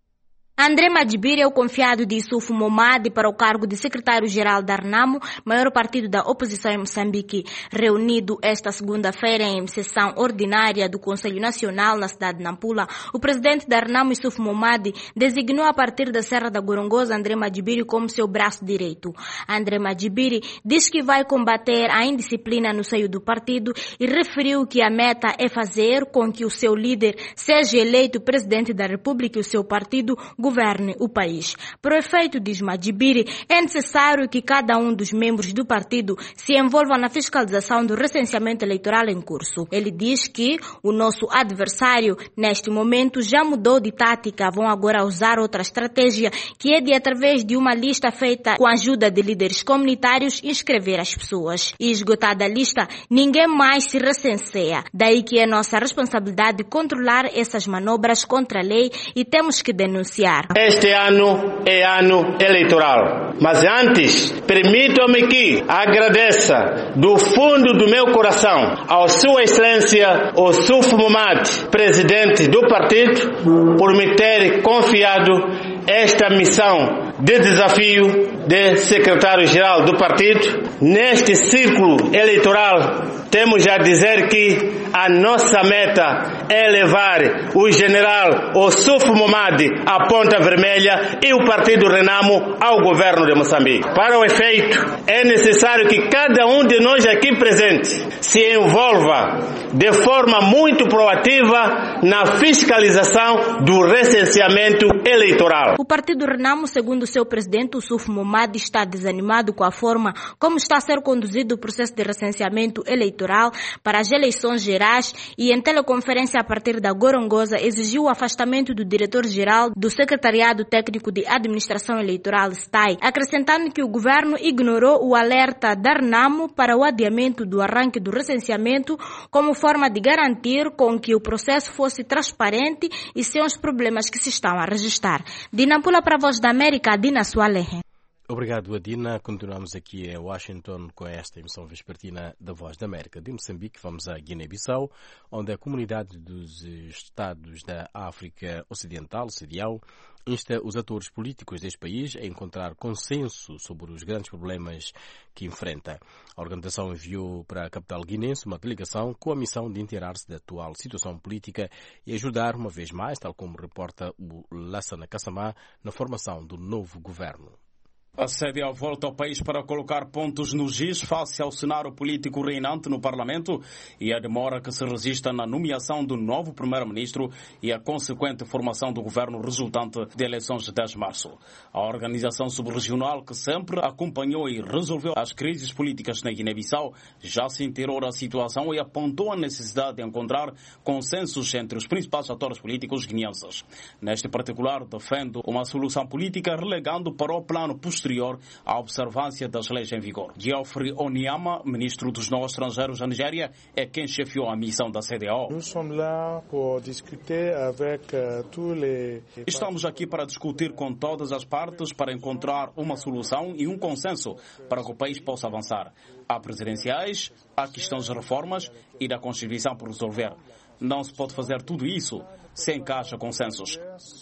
André Madjibiri é o confiado de Issoufou Momadi para o cargo de secretário-geral da Renamo, maior partido da oposição em Moçambique. Reunido esta segunda-feira em sessão ordinária do Conselho Nacional na cidade de Nampula, o presidente da Renamo, Issoufou Momadi, designou a partir da Serra da Gorongosa André Madjibiri como seu braço direito. André Madjibiri diz que vai combater a indisciplina no seio do partido e referiu que a meta é fazer com que o seu líder seja eleito presidente da República e o seu partido governe o país. Para o efeito, diz Madjibiri, é necessário que cada um dos membros do partido se envolva na fiscalização do recenseamento eleitoral em curso. Ele diz que o nosso adversário, neste momento, já mudou de tática, vão agora usar outra estratégia, que é de, através de uma lista feita com a ajuda de líderes comunitários, inscrever as pessoas. E esgotada a lista, ninguém mais se recenseia. Daí que é nossa responsabilidade controlar essas manobras contra a lei e temos que denunciar. Este ano é ano eleitoral, mas antes, permitam-me que agradeça do fundo do meu coração ao Sua Excelência Issoufou Momadi, presidente do partido, por me ter confiado esta missão de desafio de secretário-geral do partido. Neste círculo eleitoral, temos a dizer que a nossa meta é levar o general Issoufou Momadi à ponta vermelha e o partido Renamo ao governo de Moçambique. Para o efeito, é necessário que cada um de nós aqui presente se envolva de forma muito proativa na fiscalização do recenseamento eleitoral. O partido Renamo, segundo seu presidente, Issoufou Momadi, está desanimado com a forma como está a ser conduzido o processo de recenseamento eleitoral para as eleições gerais e, em teleconferência a partir da Gorongosa, exigiu o afastamento do diretor-geral do Secretariado Técnico de Administração Eleitoral, STAI, acrescentando que o governo ignorou o alerta da Renamo para o adiamento do arranque do recenseamento como forma de garantir com que o processo fosse transparente e sem os problemas que se estão a registrar. De Nampula para a Voz da América, Adina Sualehe. Obrigado, Adina. Continuamos aqui em Washington com esta emissão vespertina da Voz da América. De Moçambique, vamos a Guiné-Bissau, onde a Comunidade dos Estados da África Ocidental, CEDEAO, insta os atores políticos deste país a encontrar consenso sobre os grandes problemas que enfrenta. A organização enviou para a capital guinense uma delegação com a missão de inteirar-se da atual situação política e ajudar, uma vez mais, tal como reporta o Lassana Kassamá, na formação do novo governo. A CEDEAO volta ao país para colocar pontos nos is face ao cenário político reinante no Parlamento e a demora que se registra na nomeação do novo primeiro-ministro e a consequente formação do governo resultante de eleições de 10 de março. A organização subregional que sempre acompanhou e resolveu as crises políticas na Guiné-Bissau já se inteirou da situação e apontou a necessidade de encontrar consensos entre os principais atores políticos guineenses. Neste particular, defende uma solução política relegando para o plano posterior à observância das leis em vigor. Geoffrey Onyama, ministro dos Negócios Estrangeiros da Nigéria, é quem chefiou a missão da CEDEAO. Estamos aqui para discutir com todas as partes para encontrar uma solução e um consenso para que o país possa avançar. Há presidenciais, há questões de reformas e da Constituição por resolver. Não se pode fazer tudo isso sem que haja consensos.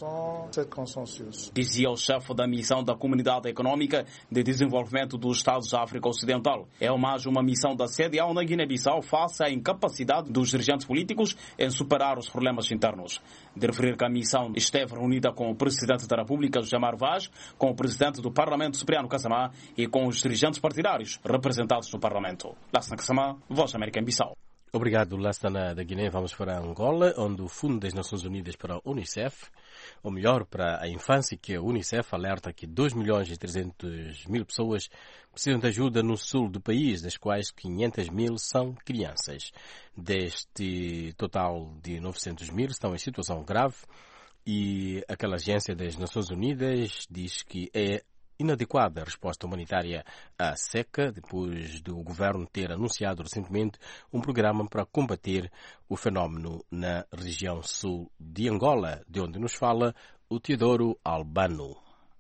Dizia o chefe da missão da Comunidade Econômica de Desenvolvimento dos Estados da África Ocidental. É mais uma missão da CEDEAO na Guiné-Bissau face à incapacidade dos dirigentes políticos em superar os problemas internos. De referir que a missão esteve reunida com o Presidente da República, Jamar Vaz, com o Presidente do Parlamento, Cipriano Kassamá, e com os dirigentes partidários representados no Parlamento. Lassana Kassamá, Voz da América em Bissau. Obrigado, Lassana da Guiné. Vamos para Angola, onde o Fundo das Nações Unidas para a Unicef, ou melhor, para a infância, que a Unicef alerta que 2.300.000 pessoas precisam de ajuda no sul do país, das quais 500.000 são crianças. Deste total de 900.000 estão em situação grave e aquela agência das Nações Unidas diz que é inadequada a resposta humanitária à seca, depois do governo ter anunciado recentemente um programa para combater o fenómeno na região sul de Angola, de onde nos fala o Teodoro Albano.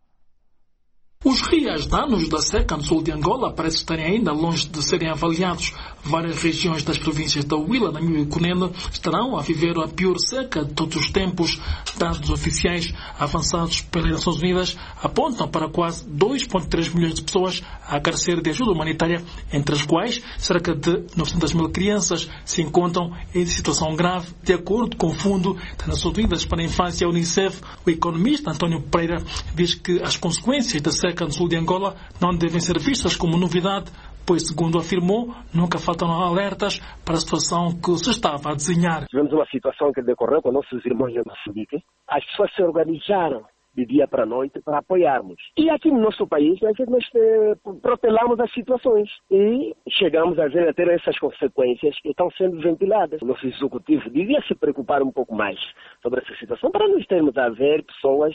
Os reais danos da seca no sul de Angola parecem estarem ainda longe de serem avaliados. Várias regiões das províncias da Huila, Nanhu e Cunene estarão a viver a pior seca de todos os tempos. Dados oficiais avançados pelas Nações Unidas apontam para quase 2,3 milhões de pessoas a carecer de ajuda humanitária, entre as quais cerca de 900.000 crianças se encontram em situação grave. De acordo com o Fundo das Nações Unidas para a Infância, a Unicef, o economista António Pereira diz que as consequências da seca no sul de Angola não devem ser vistas como novidade, pois, segundo afirmou, nunca faltaram alertas para a situação que se estava a desenhar. Tivemos uma situação que decorreu com nossos irmãos de Moçambique. As pessoas se organizaram de dia para a noite para apoiarmos. E aqui no nosso país, nós protelamos as situações e chegamos a ter essas consequências que estão sendo ventiladas. O nosso executivo devia se preocupar um pouco mais sobre essa situação para nós termos a ver pessoas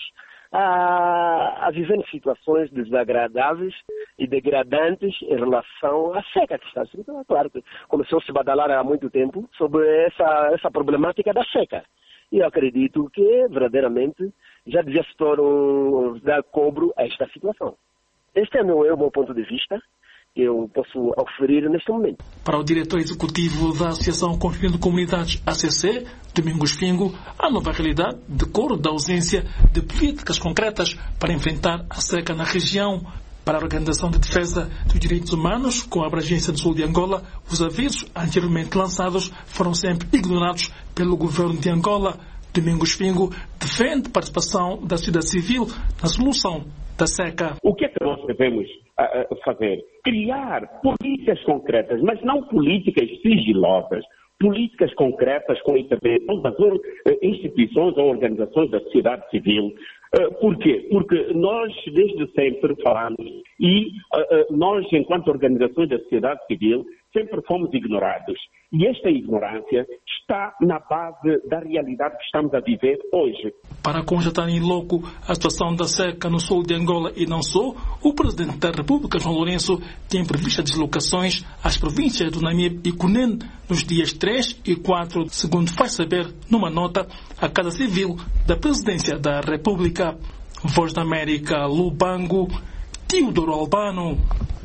a viver em situações desagradáveis e degradantes em relação à seca que está a ser. Claro que começou a se badalar há muito tempo sobre essa problemática da seca. E eu acredito que, verdadeiramente, já devia se dar cobro a esta situação. Este é o meu ponto de vista que eu posso oferir neste momento. Para o diretor executivo da Associação Construindo Comunidades, ACC, Domingos Fingo, a nova realidade decorre da ausência de políticas concretas para enfrentar a seca na região. Para a Organização de Defesa dos Direitos Humanos, com a abrangência do sul de Angola, os avisos anteriormente lançados foram sempre ignorados pelo governo de Angola. Domingos Fingo defende a participação da sociedade civil na solução da seca. O que é que nós devemos fazer? Criar políticas concretas, mas não políticas sigilosas. Políticas concretas com intervenção das instituições ou organizações da sociedade civil. Por quê? Porque nós desde sempre falamos e nós, enquanto organizações da sociedade civil, sempre fomos ignorados. E esta ignorância está na base da realidade que estamos a viver hoje. Para constatar em loco a situação da seca no sul de Angola e não só, o Presidente da República, João Lourenço, tem previsto deslocações às províncias do Namibe e Cunene nos dias 3 e 4, segundo faz saber numa nota a Casa Civil da Presidência da República. Voz da América, Lubango, Teodoro Albano.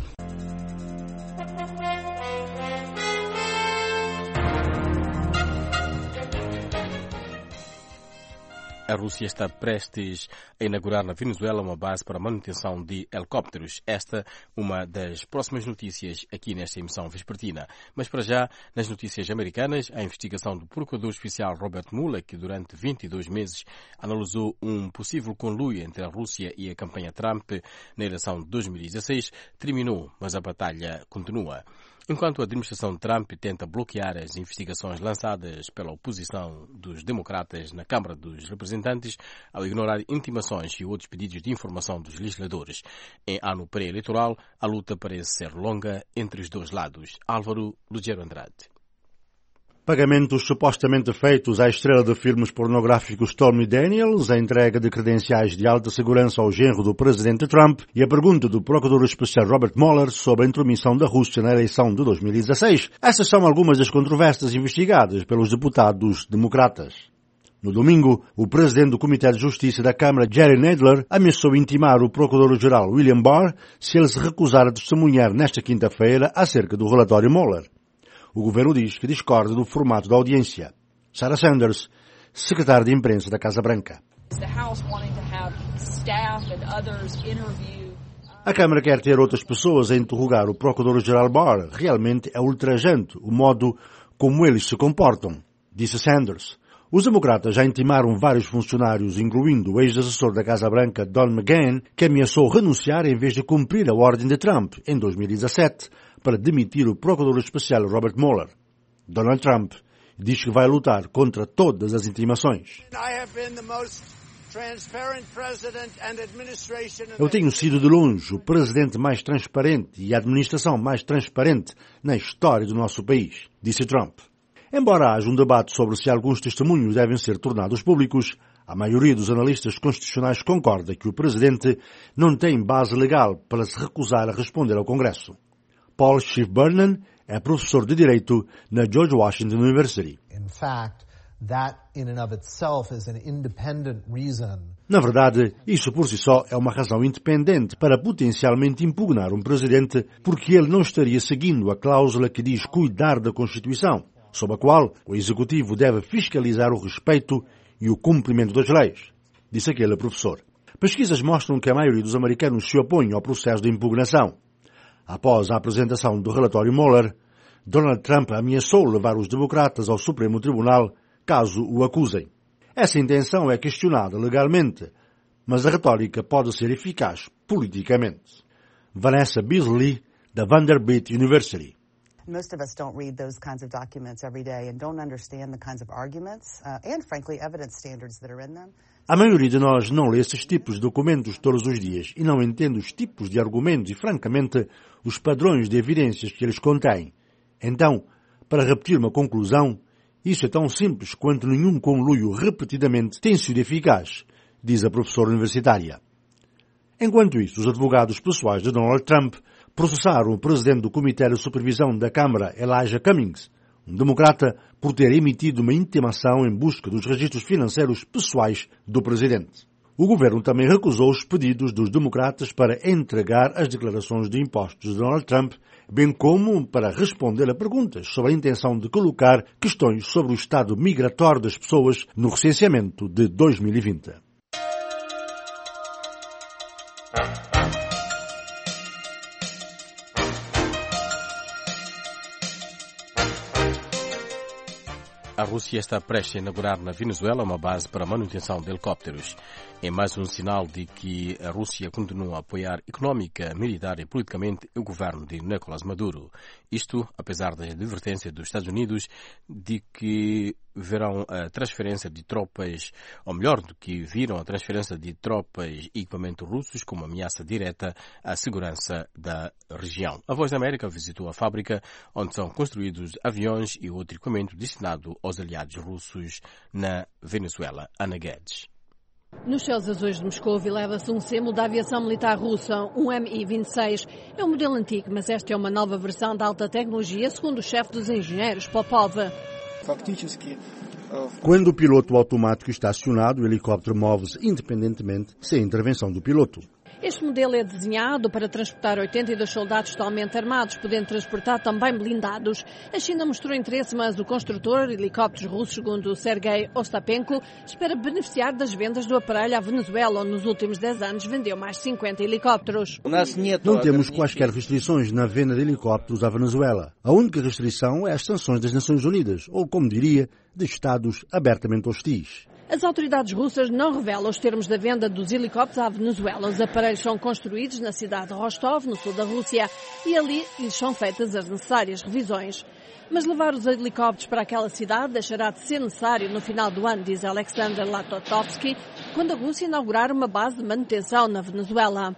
A Rússia está prestes a inaugurar na Venezuela uma base para a manutenção de helicópteros. Esta uma das próximas notícias aqui nesta emissão vespertina. Mas para já, nas notícias americanas, a investigação do Procurador Especial Robert Mueller, que durante 22 meses analisou um possível conluio entre a Rússia e a campanha Trump na eleição de 2016, terminou, mas a batalha continua. Enquanto a administração Trump tenta bloquear as investigações lançadas pela oposição dos democratas na Câmara dos Representantes, ao ignorar intimações e outros pedidos de informação dos legisladores. Em ano pré-eleitoral, a luta parece ser longa entre os dois lados. Álvaro Lugero Andrade. Pagamentos supostamente feitos à estrela de filmes pornográficos Stormy Daniels, a entrega de credenciais de alta segurança ao genro do presidente Trump e a pergunta do procurador especial Robert Mueller sobre a intromissão da Rússia na eleição de 2016. Essas são algumas das controvérsias investigadas pelos deputados democratas. No domingo, o presidente do Comitê de Justiça da Câmara, Jerry Nadler, ameaçou intimar o procurador-geral William Barr se ele se recusar a testemunhar nesta quinta-feira acerca do relatório Mueller. O governo diz que discorda do formato da audiência. Sarah Sanders, secretária de imprensa da Casa Branca. A Câmara quer ter outras pessoas a interrogar o Procurador-Geral Barr. Realmente é ultrajante o modo como eles se comportam, disse Sanders. Os democratas já intimaram vários funcionários, incluindo o ex-assessor da Casa Branca, Don McGahn, que ameaçou renunciar em vez de cumprir a ordem de Trump, em 2017, para demitir o Procurador Especial Robert Mueller. Donald Trump diz que vai lutar contra todas as intimações. Eu tenho sido de longe o presidente mais transparente e a administração mais transparente na história do nosso país, disse Trump. Embora haja um debate sobre se alguns testemunhos devem ser tornados públicos, a maioria dos analistas constitucionais concorda que o presidente não tem base legal para se recusar a responder ao Congresso. Paul Schiff-Burnham é professor de Direito na George Washington University. Na verdade, isso por si só é uma razão independente para potencialmente impugnar um presidente, porque ele não estaria seguindo a cláusula que diz cuidar da Constituição, sob a qual o Executivo deve fiscalizar o respeito e o cumprimento das leis, disse aquele professor. Pesquisas mostram que a maioria dos americanos se opõe ao processo de impugnação. Após a apresentação do relatório Mueller, Donald Trump ameaçou levar os democratas ao Supremo Tribunal caso o acusem. Essa intenção é questionada legalmente, mas a retórica pode ser eficaz politicamente. Vanessa Beasley, da Vanderbilt University. Most of us don't read those kinds of documents every day and don't understand the kinds of arguments and, frankly, evidence standards that are in them. A maioria de nós não lê esses tipos de documentos todos os dias e não entende os tipos de argumentos e, francamente, os padrões de evidências que eles contêm. Então, para repetir uma conclusão, isso é tão simples quanto nenhum conluio repetidamente tem sido eficaz, diz a professora universitária. Enquanto isso, os advogados pessoais de Donald Trump processaram o presidente do Comitê de Supervisão da Câmara, Elijah Cummings, um democrata, por ter emitido uma intimação em busca dos registros financeiros pessoais do presidente. O governo também recusou os pedidos dos democratas para entregar as declarações de impostos de Donald Trump, bem como para responder a perguntas sobre a intenção de colocar questões sobre o estado migratório das pessoas no recenseamento de 2020. A Rússia está prestes a inaugurar na Venezuela uma base para a manutenção de helicópteros. É mais um sinal de que a Rússia continua a apoiar económica, militar e politicamente o governo de Nicolás Maduro. Isto, apesar da advertência dos Estados Unidos de que verão a transferência de tropas, ou melhor, do que viram a transferência de tropas e equipamentos russos como ameaça direta à segurança da região. A Voz da América visitou a fábrica onde são construídos aviões e outro equipamento destinado aos aliados russos na Venezuela. Ana Guedes. Nos céus azuis de Moscou eleva-se um símbolo da aviação militar russa, um Mi-26. É um modelo antigo, mas esta é uma nova versão de alta tecnologia, segundo o chefe dos engenheiros, Popov. Quando o piloto automático está acionado, o helicóptero move-se independentemente, sem intervenção do piloto. Este modelo é desenhado para transportar 82 soldados totalmente armados, podendo transportar também blindados. A China mostrou interesse, mas o construtor de helicópteros russo, segundo Sergei Ostapenko, espera beneficiar das vendas do aparelho à Venezuela, onde nos últimos 10 anos vendeu mais 50 helicópteros. Não temos quaisquer restrições na venda de helicópteros à Venezuela. A única restrição é as sanções das Nações Unidas, ou, como diria, de Estados abertamente hostis. As autoridades russas não revelam os termos da venda dos helicópteros à Venezuela. Os aparelhos são construídos na cidade de Rostov, no sul da Rússia, e ali lhes são feitas as necessárias revisões. Mas levar os helicópteros para aquela cidade deixará de ser necessário no final do ano, diz Alexander Latotovsky, quando a Rússia inaugurar uma base de manutenção na Venezuela.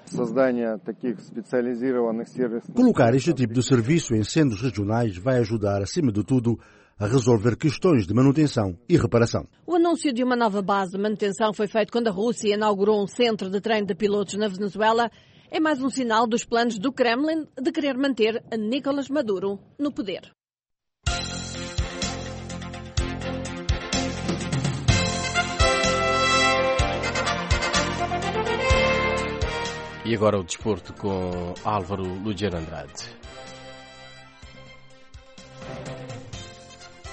Colocar este tipo de serviço em centros regionais vai ajudar, acima de tudo, a resolver questões de manutenção e reparação. O anúncio de uma nova base de manutenção foi feito quando a Rússia inaugurou um centro de treino de pilotos na Venezuela. É mais um sinal dos planos do Kremlin de querer manter Nicolás Maduro no poder. E agora o desporto com Álvaro Luger Andrade.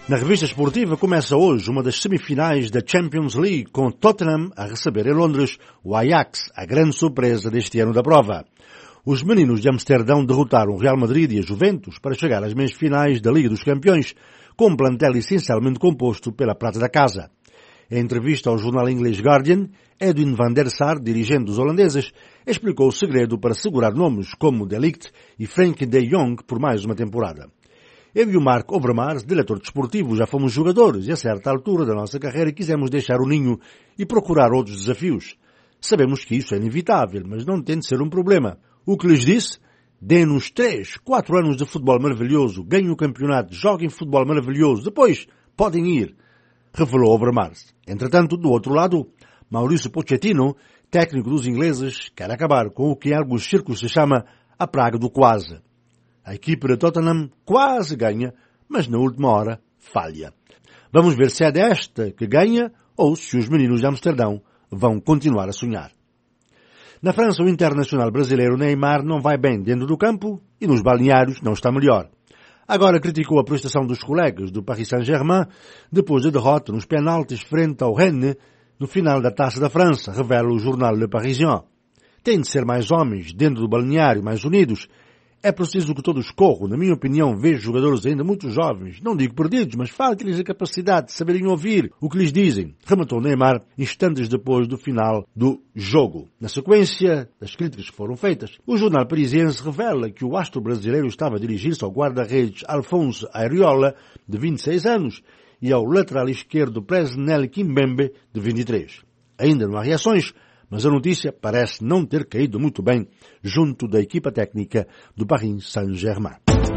Na revista esportiva começa hoje uma das semifinais da Champions League, com Tottenham a receber em Londres o Ajax, a grande surpresa deste ano da prova. Os meninos de Amsterdão derrotaram o Real Madrid e a Juventus para chegar às meias finais da Liga dos Campeões, com um plantel essencialmente composto pela prata da casa. Em entrevista ao jornal inglês Guardian, Edwin van der Sar, dirigente dos holandeses, explicou o segredo para segurar nomes como De Ligt e Frenkie de Jong por mais uma temporada. Eu e o Mark Overmars, diretor desportivo, já fomos jogadores e a certa altura da nossa carreira quisemos deixar o ninho e procurar outros desafios. Sabemos que isso é inevitável, mas não tem de ser um problema. O que lhes disse? Dê-nos 3, 4 anos de futebol maravilhoso, ganhem o campeonato, joguem futebol maravilhoso, depois podem ir, revelou Overmars. Entretanto, do outro lado, Maurício Pochettino, técnico dos ingleses, quer acabar com o que em alguns círculos se chama a praga do quase. A equipe de Tottenham quase ganha, mas na última hora falha. Vamos ver se é desta que ganha ou se os meninos de Amsterdão vão continuar a sonhar. Na França, o internacional brasileiro Neymar não vai bem dentro do campo e nos balneários não está melhor. Agora criticou a prestação dos colegas do Paris Saint-Germain depois da derrota nos penaltis frente ao Rennes no final da Taça da França, revela o jornal Le Parisien. Tem de ser mais homens dentro do balneário, mais unidos. É preciso que todos corram. Na minha opinião, vejo jogadores ainda muito jovens, não digo perdidos, mas falta-lhes a capacidade de saberem ouvir o que lhes dizem, rematou Neymar instantes depois do final do jogo. Na sequência das críticas que foram feitas, o jornal parisiense revela que o astro brasileiro estava a dirigir-se ao guarda-redes Alphonse Areola, de 26 anos, e ao lateral esquerdo Presnel Kimpembe, de 23. Ainda não há reações, mas a notícia parece não ter caído muito bem junto da equipa técnica do Paris Saint-Germain.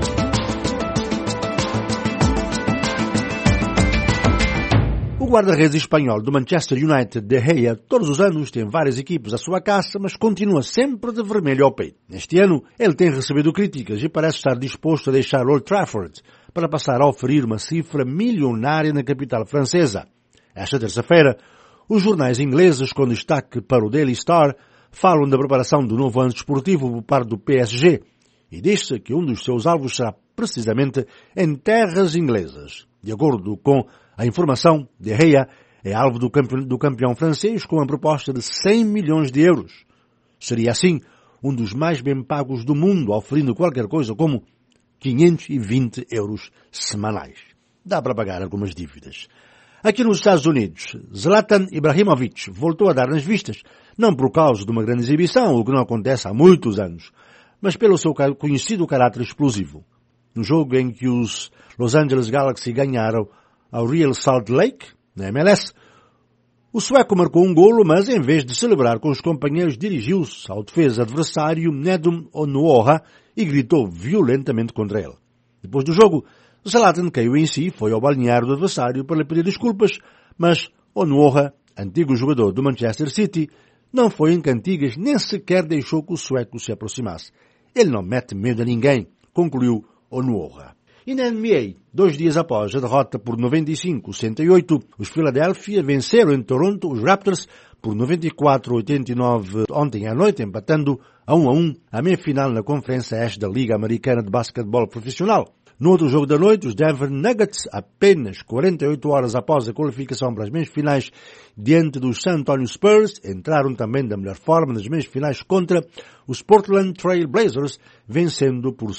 O guarda-redes espanhol do Manchester United, De Gea, todos os anos tem várias equipes à sua caça, mas continua sempre de vermelho ao peito. Neste ano, ele tem recebido críticas e parece estar disposto a deixar Old Trafford para passar a oferir uma cifra milionária na capital francesa. Esta terça-feira, os jornais ingleses, com destaque para o Daily Star, falam da preparação do novo ano desportivo por parte do PSG e diz-se que um dos seus alvos será precisamente em terras inglesas. De acordo com a informação, De Gea é alvo do campeão francês com uma proposta de 100 milhões de euros. Seria assim um dos mais bem pagos do mundo, oferindo qualquer coisa como 520 euros semanais. Dá para pagar algumas dívidas. Aqui nos Estados Unidos, Zlatan Ibrahimovic voltou a dar nas vistas, não por causa de uma grande exibição, o que não acontece há muitos anos, mas pelo seu conhecido caráter explosivo. No jogo em que os Los Angeles Galaxy ganharam ao Real Salt Lake, na MLS, o sueco marcou um golo, mas em vez de celebrar com os companheiros, dirigiu-se ao defesa adversário Nedum Onuoha e gritou violentamente contra ele. Depois do jogo, Zlatan caiu em si, foi ao balneário do adversário para lhe pedir desculpas, mas Onuoha, antigo jogador do Manchester City, não foi em cantigas, nem sequer deixou que o sueco se aproximasse. Ele não mete medo a ninguém, concluiu Onuoha. E na NBA, 2 dias após a derrota por 95-108, os Philadelphia venceram em Toronto os Raptors por 94-89 ontem à noite, empatando a 1-1 a meia-final na Conferência Este da Liga Americana de Basquetebol Profissional. No outro jogo da noite, os Denver Nuggets, apenas 48 horas após a qualificação para as meias-finais diante dos San Antonio Spurs, entraram também da melhor forma nas meias-finais contra os Portland Trail Blazers, vencendo por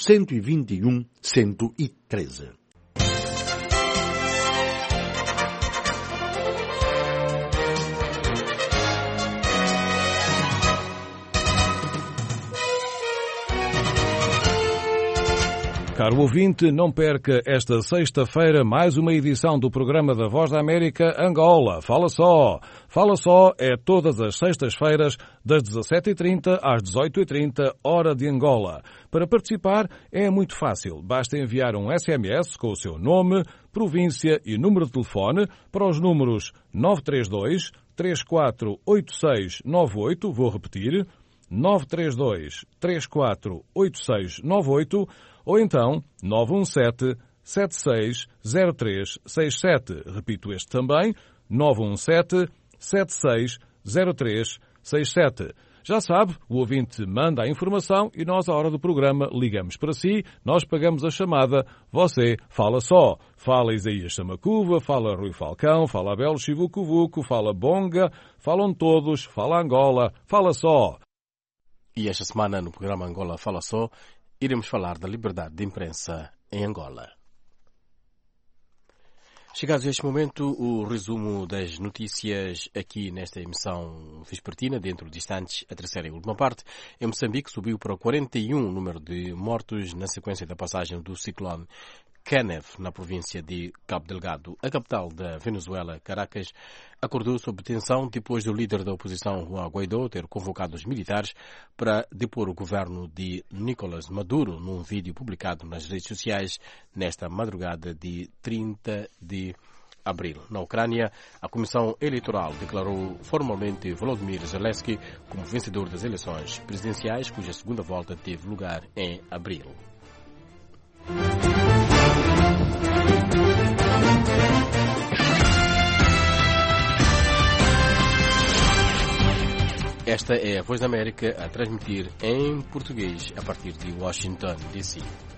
121-113. Caro ouvinte, não perca esta sexta-feira mais uma edição do programa da Voz da América Angola. Fala só! Fala só é todas as sextas-feiras das 17h30 às 18h30, hora de Angola. Para participar é muito fácil. Basta enviar um SMS com o seu nome, província e número de telefone para os números 932 348698, vou repetir, 932 348698, ou então 917-760367. Repito este também, 917-760367. Já sabe, o ouvinte manda a informação e nós, à hora do programa, ligamos para si, nós pagamos a chamada, você fala só. Fala Isaías Samacuva, fala Rui Falcão, fala Abel Chivucuvuco, fala Bonga, falam todos, fala Angola, fala só. E esta semana, no programa Angola Fala Só, iremos falar da liberdade de imprensa em Angola. Chegados a este momento, o resumo das notícias aqui nesta emissão vespertina, dentro de instantes, a terceira e última parte. Em Moçambique subiu para 41 o número de mortos na sequência da passagem do ciclone Kenneth, na província de Cabo Delgado. A capital da Venezuela, Caracas, acordou sob tensão depois do líder da oposição, Juan Guaidó, ter convocado os militares para depor o governo de Nicolás Maduro num vídeo publicado nas redes sociais nesta madrugada de 30 de abril. Na Ucrânia, a Comissão Eleitoral declarou formalmente Volodymyr Zelensky como vencedor das eleições presidenciais, cuja segunda volta teve lugar em abril. Esta é a Voz da América a transmitir em português a partir de Washington, D.C.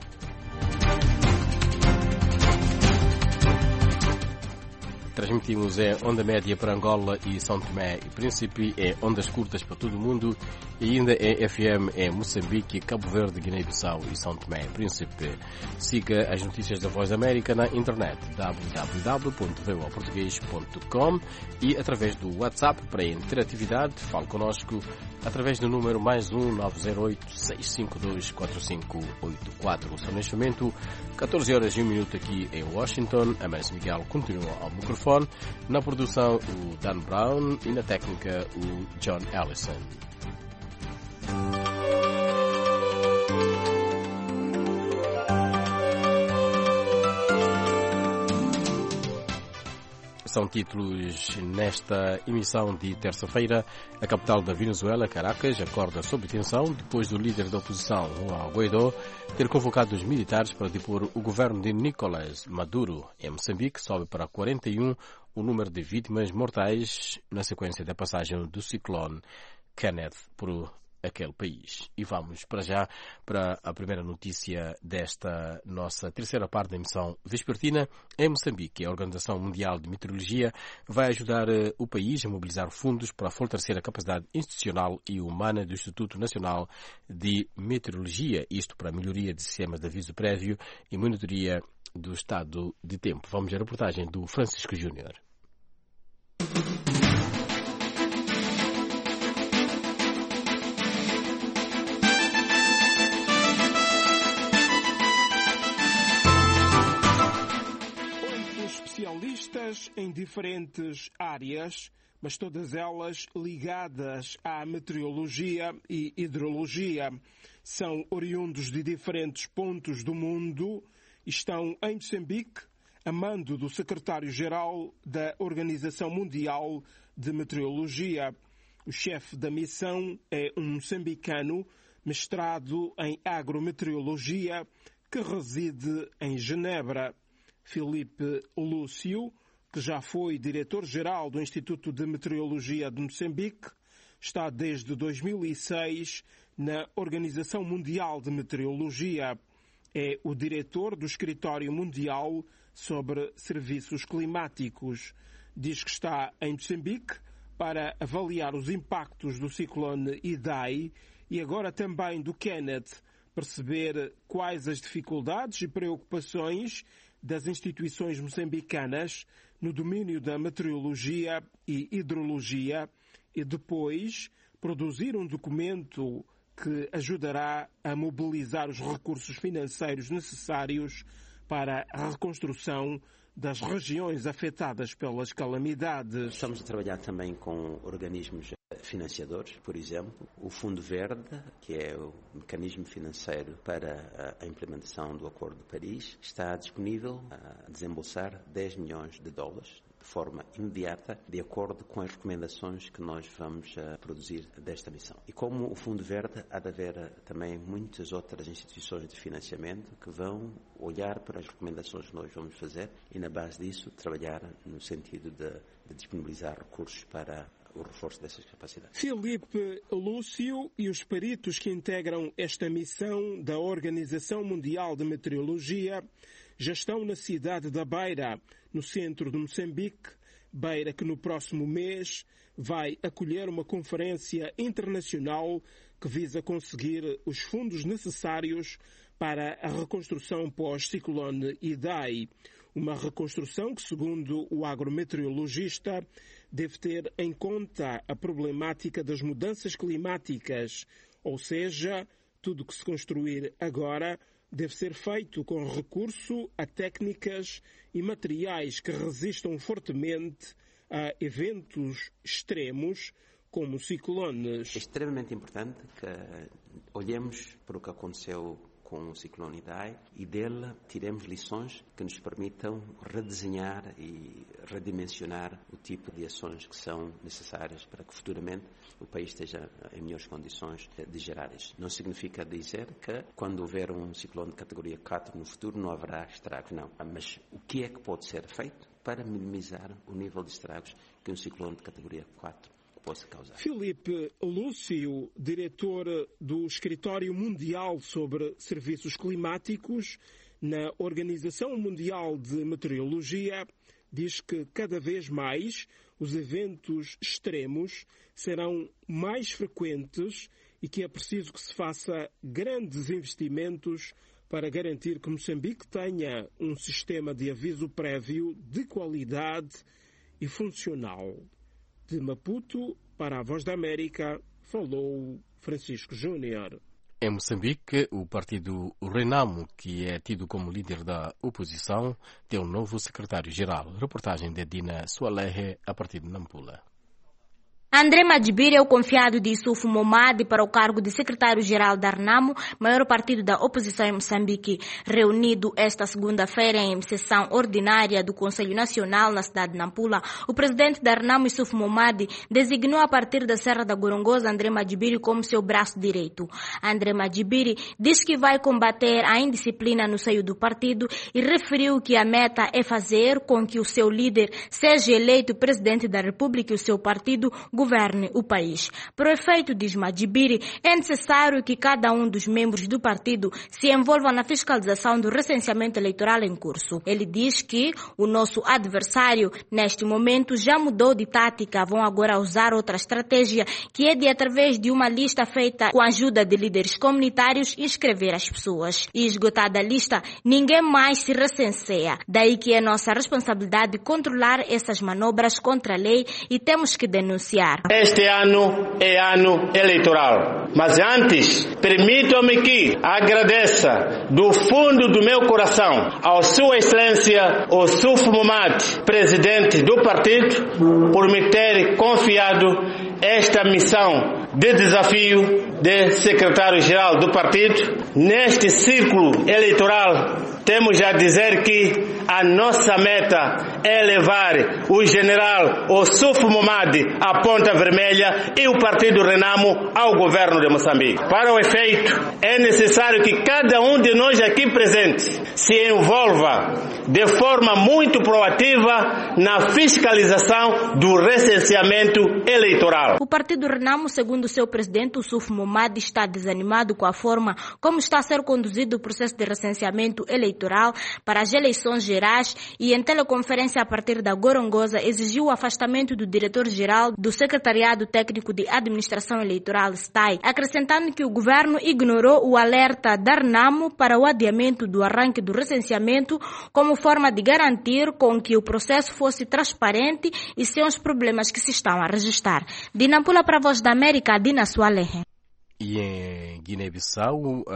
Transmitimos em onda média para Angola e São Tomé e Príncipe, em ondas curtas para todo o mundo e ainda em FM em Moçambique, Cabo Verde, Guiné-Bissau e São Tomé e Príncipe. Siga as notícias da Voz da América na internet www.voaportugues.com e através do WhatsApp para interatividade. Fale connosco através do número +1 908 652 4584. São neste momento 14 horas e 1 minuto aqui em Washington. A Márcia Miguel continua ao microfone. Na produção, o Dan Brown e na técnica, o John Allison. São títulos nesta emissão de terça-feira. A capital da Venezuela, Caracas, acorda sob tensão depois do líder da oposição, Juan Guaidó, ter convocado os militares para depor o governo de Nicolás Maduro. Em Moçambique, sobe para 41 o número de vítimas mortais na sequência da passagem do ciclone Kenneth por aquele país. E vamos para já para a primeira notícia desta nossa terceira parte da emissão vespertina. Em Moçambique, a Organização Mundial de Meteorologia vai ajudar o país a mobilizar fundos para fortalecer a capacidade institucional e humana do Instituto Nacional de Meteorologia, isto para a melhoria de sistemas de aviso prévio e monitoria do estado de tempo. Vamos à reportagem do Francisco Júnior. Especialistas em diferentes áreas, mas todas elas ligadas à meteorologia e hidrologia. São oriundos de diferentes pontos do mundo e estão em Moçambique, a mando do secretário-geral da Organização Mundial de Meteorologia. O chefe da missão é um moçambicano mestrado em agrometeorologia que reside em Genebra. Filipe Lúcio, que já foi diretor-geral do Instituto de Meteorologia de Moçambique, está desde 2006 na Organização Mundial de Meteorologia. É o diretor do Escritório Mundial sobre Serviços Climáticos. Diz que está em Moçambique para avaliar os impactos do ciclone Idai e agora também do Kenneth, perceber quais as dificuldades e preocupações das instituições moçambicanas no domínio da meteorologia e hidrologia e depois produzir um documento que ajudará a mobilizar os recursos financeiros necessários para a reconstrução das regiões afetadas pelas calamidades. Estamos a trabalhar também com organismos financiadores, por exemplo, o Fundo Verde, que é o mecanismo financeiro para a implementação do Acordo de Paris, está disponível a desembolsar $10 milhões de forma imediata, de acordo com as recomendações que nós vamos produzir desta missão. E como o Fundo Verde, há de haver também muitas outras instituições de financiamento que vão olhar para as recomendações que nós vamos fazer e, na base disso, trabalhar no sentido de disponibilizar recursos para o reforço dessas capacidades. Filipe Lúcio e os peritos que integram esta missão da Organização Mundial de Meteorologia já estão na cidade da Beira, no centro de Moçambique. Beira que no próximo mês vai acolher uma conferência internacional que visa conseguir os fundos necessários para a reconstrução pós-ciclone Idai. Uma reconstrução que, segundo o agrometeorologista, deve ter em conta a problemática das mudanças climáticas, ou seja, tudo que se construir agora deve ser feito com recurso a técnicas e materiais que resistam fortemente a eventos extremos como ciclones. É extremamente importante que olhemos para o que aconteceu com o ciclone Idai e dele tiremos lições que nos permitam redesenhar e redimensionar o tipo de ações que são necessárias para que futuramente o país esteja em melhores condições de gerar isso. Não significa dizer que quando houver um ciclone de categoria 4 no futuro não haverá estragos, não. Mas o que é que pode ser feito para minimizar o nível de estragos que um ciclone de categoria 4 possa causar? Filipe Lúcio, diretor do Escritório Mundial sobre Serviços Climáticos na Organização Mundial de Meteorologia, diz que cada vez mais os eventos extremos serão mais frequentes e que é preciso que se faça grandes investimentos para garantir que Moçambique tenha um sistema de aviso prévio de qualidade e funcional. De Maputo, para a Voz da América, falou Francisco Júnior. Em Moçambique, o partido Renamo, que é tido como líder da oposição, tem um novo secretário-geral. Reportagem de Dina Sualehe, a partir de Nampula. André Madjibiri é o confiado de Issoufou Momadi para o cargo de secretário-geral da Renamo, maior partido da oposição em Moçambique. Reunido esta segunda-feira em sessão ordinária do Conselho Nacional na cidade de Nampula, o presidente da Renamo, Issoufou Momadi, designou a partir da Serra da Gorongosa André Madjibiri como seu braço direito. André Madjibiri diz que vai combater a indisciplina no seio do partido e referiu que a meta é fazer com que o seu líder seja eleito presidente da República e o seu partido governe o país. Para o efeito, diz Madjibiri, é necessário que cada um dos membros do partido se envolva na fiscalização do recenseamento eleitoral em curso. Ele diz que o nosso adversário, neste momento, já mudou de tática, vão agora usar outra estratégia, que é de, através de uma lista feita com a ajuda de líderes comunitários, inscrever as pessoas. E esgotada a lista, ninguém mais se recenseia. Daí que é nossa responsabilidade controlar essas manobras contra a lei e temos que denunciar. Este ano é ano eleitoral, mas antes, permitam-me que agradeça do fundo do meu coração ao Sua Excelência Issoufou Momadi, presidente do partido, por me ter confiado esta missão de desafio de secretário-geral do partido. Neste círculo eleitoral, temos a dizer que a nossa meta é levar o general Issoufou Momadi à ponta vermelha e o partido Renamo ao governo de Moçambique. Para o efeito, é necessário que cada um de nós aqui presentes se envolva de forma muito proativa na fiscalização do recenseamento eleitoral. O partido Renamo, segundo seu presidente, Issoufou Momadi, está desanimado com a forma como está a ser conduzido o processo de recenseamento eleitoral para as eleições gerais e, em teleconferência a partir da Gorongosa, exigiu o afastamento do diretor-geral do Secretariado Técnico de Administração Eleitoral, STAI, acrescentando que o governo ignorou o alerta da Renamo para o adiamento do arranque do recenseamento como forma de garantir com que o processo fosse transparente e sem os problemas que se estão a registrar. De Nampula para a Voz da América, Dina Sualehe. E em Guiné-Bissau,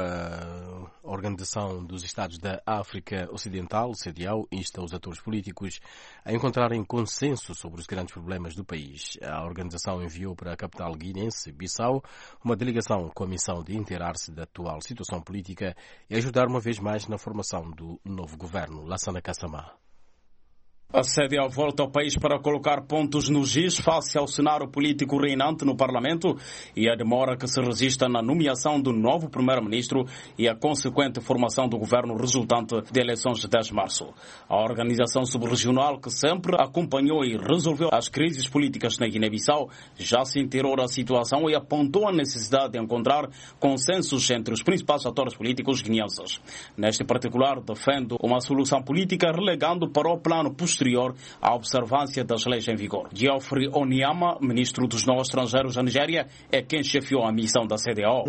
a Organização dos Estados da África Ocidental, CEDEAO, insta os atores políticos a encontrarem consenso sobre os grandes problemas do país. A organização enviou para a capital guinense, Bissau, uma delegação com a missão de inteirar-se da atual situação política e ajudar uma vez mais na formação do novo governo. Lassana Kassamá. A CDAO volta ao país para colocar pontos nos is face ao cenário político reinante no Parlamento e a demora que se registra na nomeação do novo primeiro-ministro e a consequente formação do governo resultante de eleições de 10 de março. A organização subregional que sempre acompanhou e resolveu as crises políticas na Guiné-Bissau já se inteirou da situação e apontou a necessidade de encontrar consensos entre os principais atores políticos guineenses. Neste particular, defende uma solução política relegando para o plano posterior à observância das leis em vigor. Geoffrey Onyama, ministro dos Negócios Estrangeiros da Nigéria, é quem chefiou a missão da CDAO.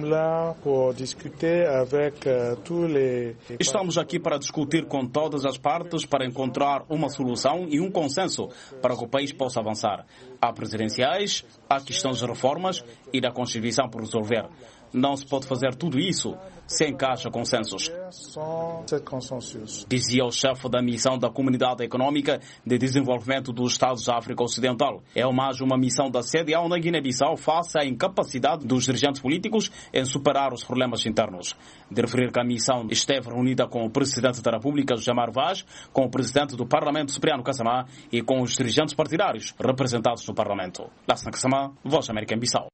Estamos aqui para discutir com todas as partes para encontrar uma solução e um consenso para que o país possa avançar. Há presidenciais, há questões de reformas e da Constituição por resolver. Não se pode fazer tudo isso sem que haja consensos, dizia o chefe da missão da Comunidade Económica de Desenvolvimento dos Estados da África Ocidental. É mais uma missão da CDAO na Guiné-Bissau face à incapacidade dos dirigentes políticos em superar os problemas internos. De referir que a missão esteve reunida com o Presidente da República, José Mário Vaz, com o Presidente do Parlamento, Cipriano Kassamá, e com os dirigentes partidários representados no Parlamento. Lassana Kassamá, Voz da América em Bissau.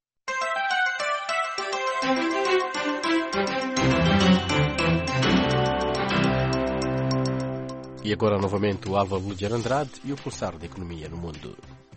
E agora novamente o Álvaro Lúger Andrade e o pulsar da economia no mundo.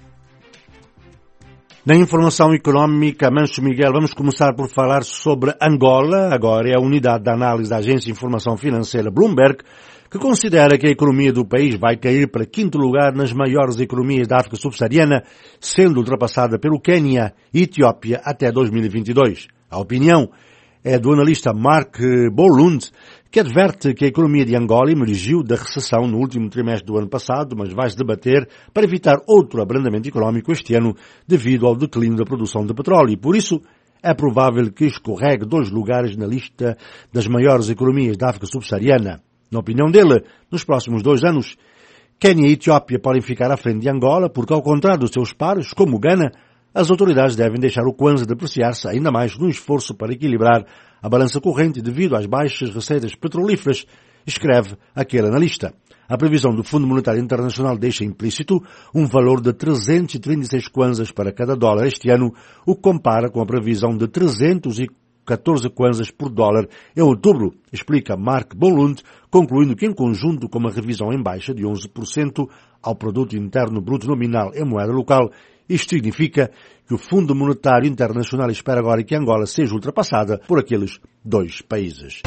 Na informação económica, Mancho Miguel, vamos começar por falar sobre Angola. Agora é a unidade de análise da agência de informação financeira Bloomberg, que considera que a economia do país vai cair para 5º lugar nas maiores economias da África subsaariana, sendo ultrapassada pelo Quênia e Etiópia até 2022. A opinião é do analista Mark Bolund, que adverte que a economia de Angola emergiu da recessão no último trimestre do ano passado, mas vai-se debater para evitar outro abrandamento económico este ano devido ao declínio da produção de petróleo. E por isso é provável que escorregue 2 lugares na lista das maiores economias da África subsaariana. Na opinião dele, nos próximos 2 anos, Quênia e Etiópia podem ficar à frente de Angola, porque ao contrário dos seus pares, como Gana, as autoridades devem deixar o Kwanza depreciar-se ainda mais num esforço para equilibrar a balança corrente devido às baixas receitas petrolíferas, escreve aquele analista. A previsão do Fundo Monetário Internacional deixa implícito um valor de 336 kwanzas para cada dólar este ano, o que compara com a previsão de 314 kwanzas por dólar em outubro, explica Mark Bolund, concluindo que em conjunto com uma revisão em baixa de 11% ao Produto Interno Bruto Nominal em moeda local, isto significa que o Fundo Monetário Internacional espera agora que Angola seja ultrapassada por aqueles 2 países.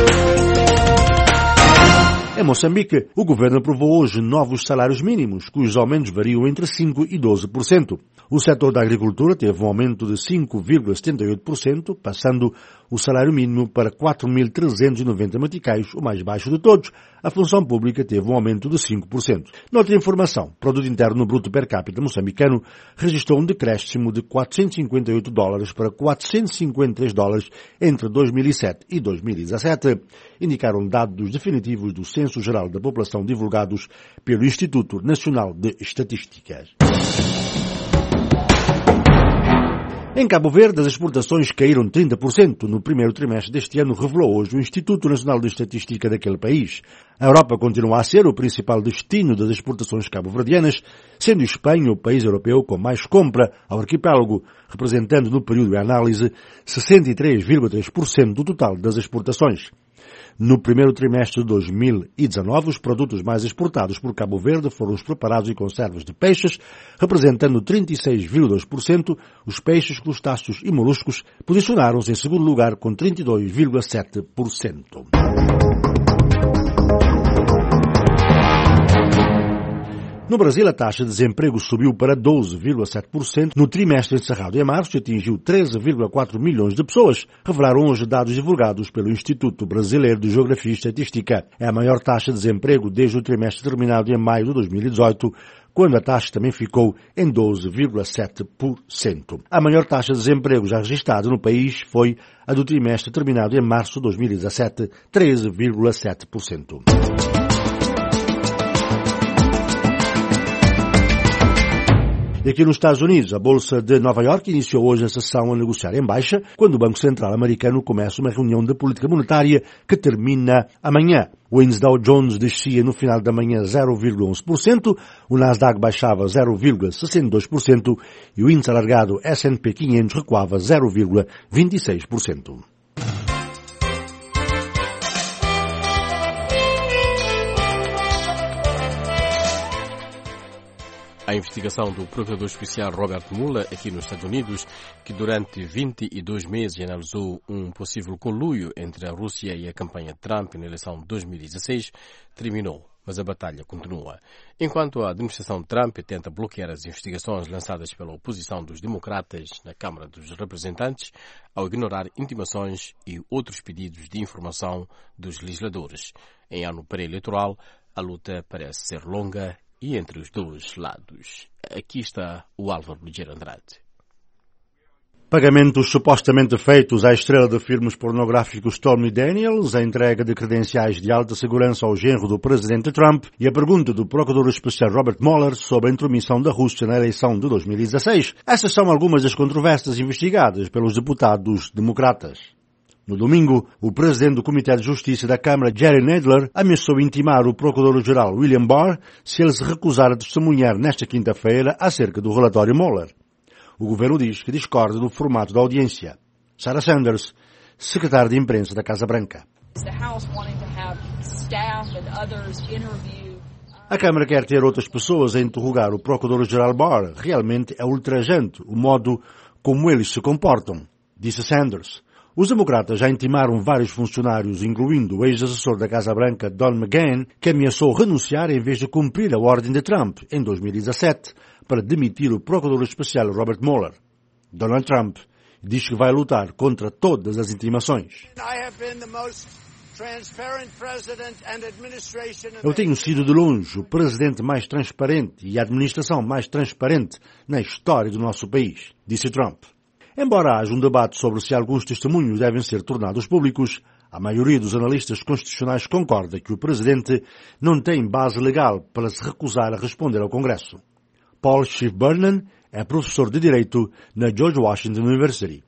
Em Moçambique, o governo aprovou hoje novos salários mínimos, cujos aumentos variam entre 5% e 12%. O setor da agricultura teve um aumento de 5,78%, passando o salário mínimo para 4.390 meticais, o mais baixo de todos. A função pública teve um aumento de 5%. Noutra informação, o Produto Interno Bruto per capita moçambicano registrou um decréscimo de $458 para $453 entre 2007 e 2017, indicaram dados definitivos do Censo Geral da População divulgados pelo Instituto Nacional de Estatísticas. Em Cabo Verde, as exportações caíram 30% no primeiro trimestre deste ano, revelou hoje o Instituto Nacional de Estatística daquele país. A Europa continua a ser o principal destino das exportações cabo-verdianas, sendo Espanha o país europeu com mais compra ao arquipélago, representando no período de análise 63,3% do total das exportações. No primeiro trimestre de 2019, os produtos mais exportados por Cabo Verde foram os preparados e conservas de peixes, representando 36,2%. Os peixes, crustáceos e moluscos posicionaram-se em segundo lugar com 32,7%. No Brasil, a taxa de desemprego subiu para 12,7% no trimestre encerrado em março e atingiu 13,4 milhões de pessoas, revelaram hoje dados divulgados pelo Instituto Brasileiro de Geografia e Estatística. É a maior taxa de desemprego desde o trimestre terminado em maio de 2018, quando a taxa também ficou em 12,7%. A maior taxa de desemprego já registrada no país foi a do trimestre terminado em março de 2017, 13,7%. E aqui nos Estados Unidos, a Bolsa de Nova Iorque iniciou hoje a sessão a negociar em baixa, quando o Banco Central americano começa uma reunião de política monetária que termina amanhã. O índice Dow Jones descia no final da manhã 0,11%, o Nasdaq baixava 0,62% e o índice alargado S&P 500 recuava 0,26%. A investigação do Procurador Especial Robert Mueller, aqui nos Estados Unidos, que durante 22 meses analisou um possível conluio entre a Rússia e a campanha de Trump na eleição de 2016, terminou, mas a batalha continua. Enquanto a administração de Trump tenta bloquear as investigações lançadas pela oposição dos democratas na Câmara dos Representantes, ao ignorar intimações e outros pedidos de informação dos legisladores. Em ano pré-eleitoral, a luta parece ser longa e entre os dois lados. Aqui está o Álvaro Ligeiro Andrade. Pagamentos supostamente feitos à estrela de filmes pornográficos Stormy Daniels, a entrega de credenciais de alta segurança ao genro do presidente Trump e a pergunta do procurador especial Robert Mueller sobre a intromissão da Rússia na eleição de 2016. Essas são algumas das controvérsias investigadas pelos deputados democratas. No domingo, o presidente do Comitê de Justiça da Câmara, Jerry Nadler, ameaçou intimar o procurador-geral William Barr se ele se recusar a testemunhar nesta quinta-feira acerca do relatório Mueller. O governo diz que discorda do formato da audiência. Sarah Sanders, secretária de imprensa da Casa Branca. A Câmara quer ter outras pessoas a interrogar o procurador-geral Barr. Realmente é ultrajante o modo como eles se comportam, disse Sanders. Os democratas já intimaram vários funcionários, incluindo o ex-assessor da Casa Branca, Don McGahn, que ameaçou renunciar em vez de cumprir a ordem de Trump, em 2017, para demitir o procurador especial Robert Mueller. Donald Trump diz que vai lutar contra todas as intimações. Eu tenho sido de longe o presidente mais transparente e a administração mais transparente na história do nosso país, disse Trump. Embora haja um debate sobre se alguns testemunhos devem ser tornados públicos, a maioria dos analistas constitucionais concorda que o presidente não tem base legal para se recusar a responder ao Congresso. Paul Schiff-Burnham é professor de Direito na George Washington University.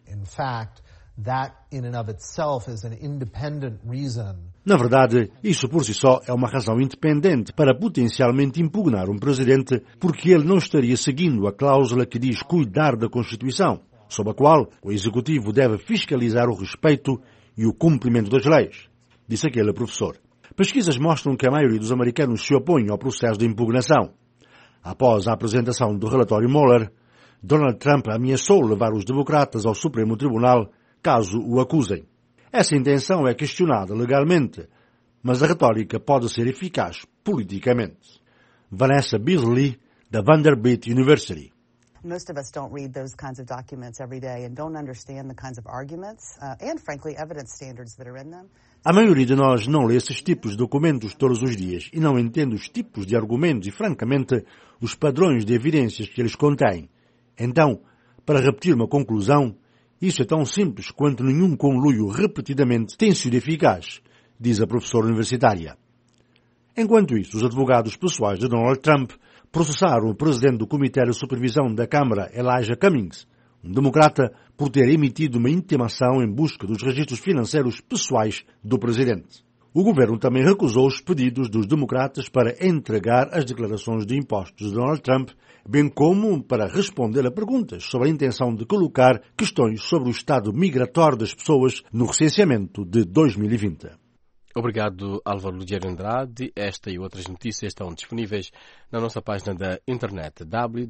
Na verdade, isso por si só é uma razão independente para potencialmente impugnar um presidente, porque ele não estaria seguindo a cláusula que diz cuidar da Constituição, sob a qual o Executivo deve fiscalizar o respeito e o cumprimento das leis, disse aquele professor. Pesquisas mostram que a maioria dos americanos se opõe ao processo de impugnação. Após a apresentação do relatório Mueller, Donald Trump ameaçou levar os democratas ao Supremo Tribunal caso o acusem. Essa intenção é questionada legalmente, mas a retórica pode ser eficaz politicamente. Vanessa Beasley, da Vanderbilt University. Most of us don't read those kinds of documents every day and don't understand the kinds of arguments and, frankly, evidence standards that are in them. A maioria de nós não lê esses tipos de documentos todos os dias e não entende os tipos de argumentos e, francamente, os padrões de evidências que eles contêm. Então, para repetir uma conclusão, isso é tão simples quanto nenhum conluio repetidamente tem sido eficaz, diz a professora universitária. Enquanto isso, os advogados pessoais de Donald Trump processaram o presidente do Comitê de Supervisão da Câmara, Elijah Cummings, um democrata, por ter emitido uma intimação em busca dos registros financeiros pessoais do presidente. O governo também recusou os pedidos dos democratas para entregar as declarações de impostos de Donald Trump, bem como para responder a perguntas sobre a intenção de colocar questões sobre o estado migratório das pessoas no recenseamento de 2020. Obrigado, Álvaro Ligeiro Andrade. Esta e outras notícias estão disponíveis na nossa página da internet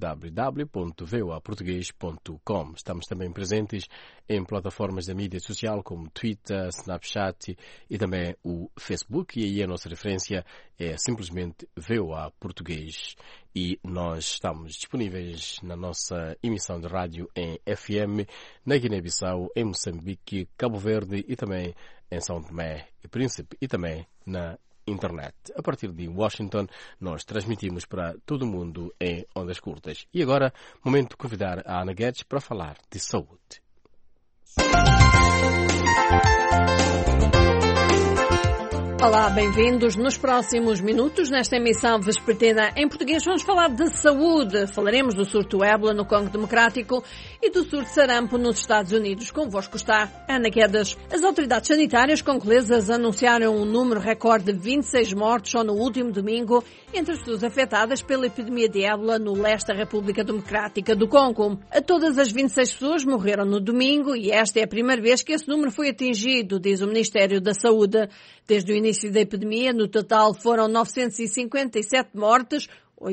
www.voaportugues.com. Estamos também presentes em plataformas da mídia social como Twitter, Snapchat e também o Facebook. E aí a nossa referência é simplesmente VOA Português. E nós estamos disponíveis na nossa emissão de rádio em FM, na Guiné-Bissau, em Moçambique, Cabo Verde e também em São Tomé e Príncipe e também na internet. A partir de Washington, nós transmitimos para todo o mundo em ondas curtas. E agora, momento de convidar a Ana Guedes para falar de saúde. Olá, bem-vindos. Nos próximos minutos, nesta emissão vespertina em português, vamos falar de saúde. Falaremos do surto do ébola no Congo Democrático e do surto de sarampo nos Estados Unidos. Convosco está Ana Quedas. As autoridades sanitárias congolesas anunciaram um número recorde de 26 mortes só no último domingo entre as pessoas afetadas pela epidemia de ébola no leste da República Democrática do Congo. Todas as 26 pessoas morreram no domingo e esta é a primeira vez que esse número foi atingido, diz o Ministério da Saúde. Desde o início da epidemia, no total foram 957 mortes,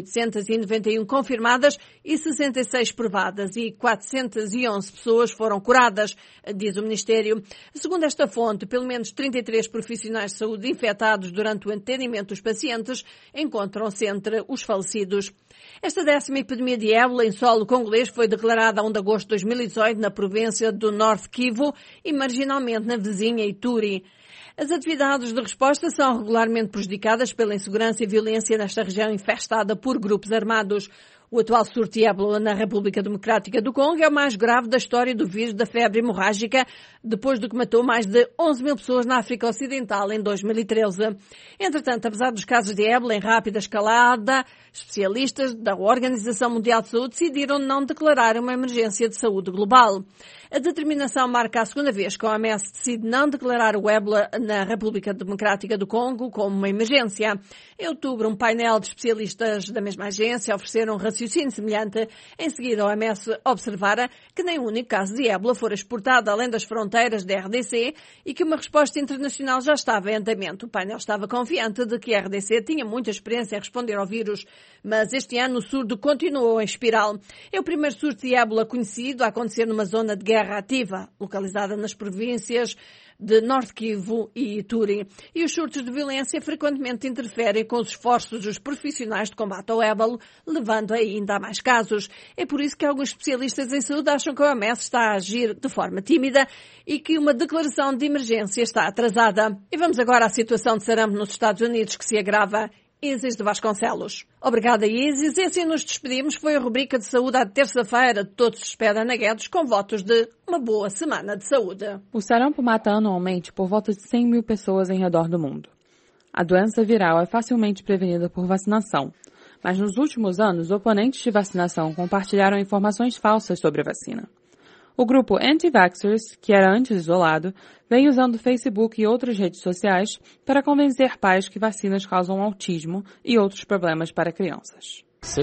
891 confirmadas e 66 provadas e 411 pessoas foram curadas, diz o Ministério. Segundo esta fonte, pelo menos 33 profissionais de saúde infectados durante o atendimento dos pacientes encontram-se entre os falecidos. Esta 10ª epidemia de ébola em solo congolês foi declarada a 1 de agosto de 2018 na província do North Kivu e marginalmente na vizinha Ituri. As atividades de resposta são regularmente prejudicadas pela insegurança e violência nesta região infestada por grupos armados. O atual surto de ébola na República Democrática do Congo é o mais grave da história do vírus da febre hemorrágica, depois do que matou mais de 11 mil pessoas na África Ocidental em 2013. Entretanto, apesar dos casos de ébola em rápida escalada, especialistas da Organização Mundial de Saúde decidiram não declarar uma emergência de saúde global. A determinação marca a segunda vez que a OMS decide não declarar o ébola na República Democrática do Congo como uma emergência. Em outubro, um painel de especialistas da mesma agência ofereceram um raciocínio semelhante. Em seguida, a OMS observara que nem um único caso de ébola fora exportado além das fronteiras da RDC e que uma resposta internacional já estava em andamento. O painel estava confiante de que a RDC tinha muita experiência em responder ao vírus, mas este ano o surto continuou em espiral. É o primeiro surto de ébola conhecido a acontecer numa zona de guerra ativa, localizada nas províncias de North Kivu e Ituri. E os surtos de violência frequentemente interferem com os esforços dos profissionais de combate ao ébola, levando ainda a mais casos. É por isso que alguns especialistas em saúde acham que a OMS está a agir de forma tímida e que uma declaração de emergência está atrasada. E vamos agora à situação de sarampo nos Estados Unidos, que se agrava. Isis de Vasconcelos. Obrigada, Isis. E assim nos despedimos. Foi a rubrica de saúde à terça-feira. Todos se espera na Guedes com votos de uma boa semana de saúde. O sarampo mata anualmente por volta de 100 mil pessoas em redor do mundo. A doença viral é facilmente prevenida por vacinação, mas nos últimos anos, oponentes de vacinação compartilharam informações falsas sobre a vacina. O grupo Anti-Vaxxers, que era antes isolado, vem usando o Facebook e outras redes sociais para convencer pais que vacinas causam autismo e outros problemas para crianças.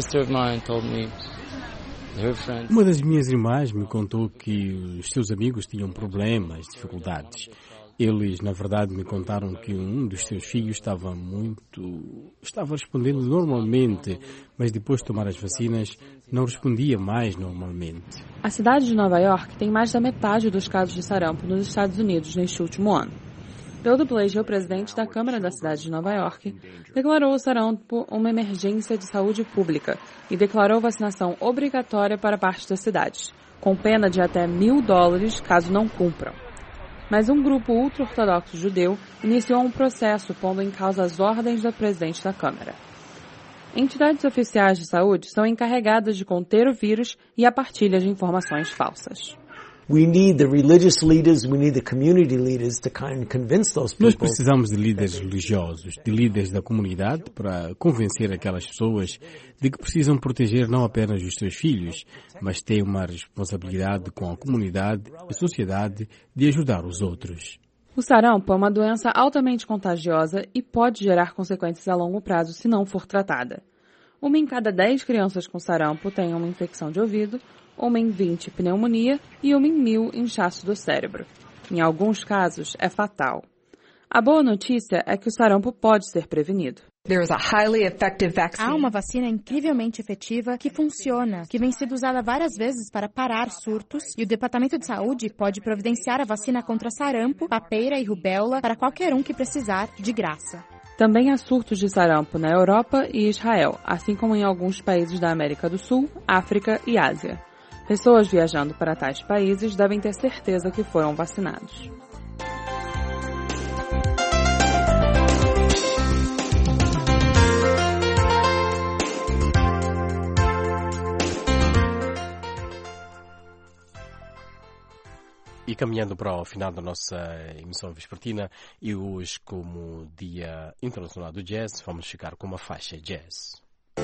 Uma das minhas irmãs me contou que os seus amigos tinham problemas, dificuldades. Eles, na verdade, me contaram que um dos seus filhos estava respondendo normalmente, mas depois de tomar as vacinas, não respondia mais normalmente. A cidade de Nova York tem mais da metade dos casos de sarampo nos Estados Unidos neste último ano. Bill de Blasio, o presidente da Câmara da cidade de Nova York, declarou o sarampo uma emergência de saúde pública e declarou vacinação obrigatória para parte das cidades, com pena de até $1.000 caso não cumpram. Mas um grupo ultra-ortodoxo judeu iniciou um processo pondo em causa as ordens do presidente da Câmara. Entidades oficiais de saúde são encarregadas de conter o vírus e a partilha de informações falsas. Nós precisamos de líderes religiosos, de líderes da comunidade para convencer aquelas pessoas de que precisam proteger não apenas os seus filhos, mas têm uma responsabilidade com a comunidade e sociedade de ajudar os outros. O sarampo é uma doença altamente contagiosa e pode gerar consequências a longo prazo se não for tratada. 1 em cada 10 crianças com sarampo tem uma infecção de ouvido, 1 em 20 pneumonia e 1 em 1000 inchaço do cérebro. Em alguns casos, é fatal. A boa notícia é que o sarampo pode ser prevenido. Há uma vacina incrivelmente efetiva que funciona, que vem sendo usada várias vezes para parar surtos, e o Departamento de Saúde pode providenciar a vacina contra sarampo, papeira e rubéola para qualquer um que precisar, de graça. Também há surtos de sarampo na Europa e Israel, assim como em alguns países da América do Sul, África e Ásia. Pessoas viajando para tais países devem ter certeza que foram vacinados. E Moçambique, caminhando para o final da nossa emissão vespertina, e hoje, como Dia Internacional do Jazz, vamos ficar com uma faixa jazz.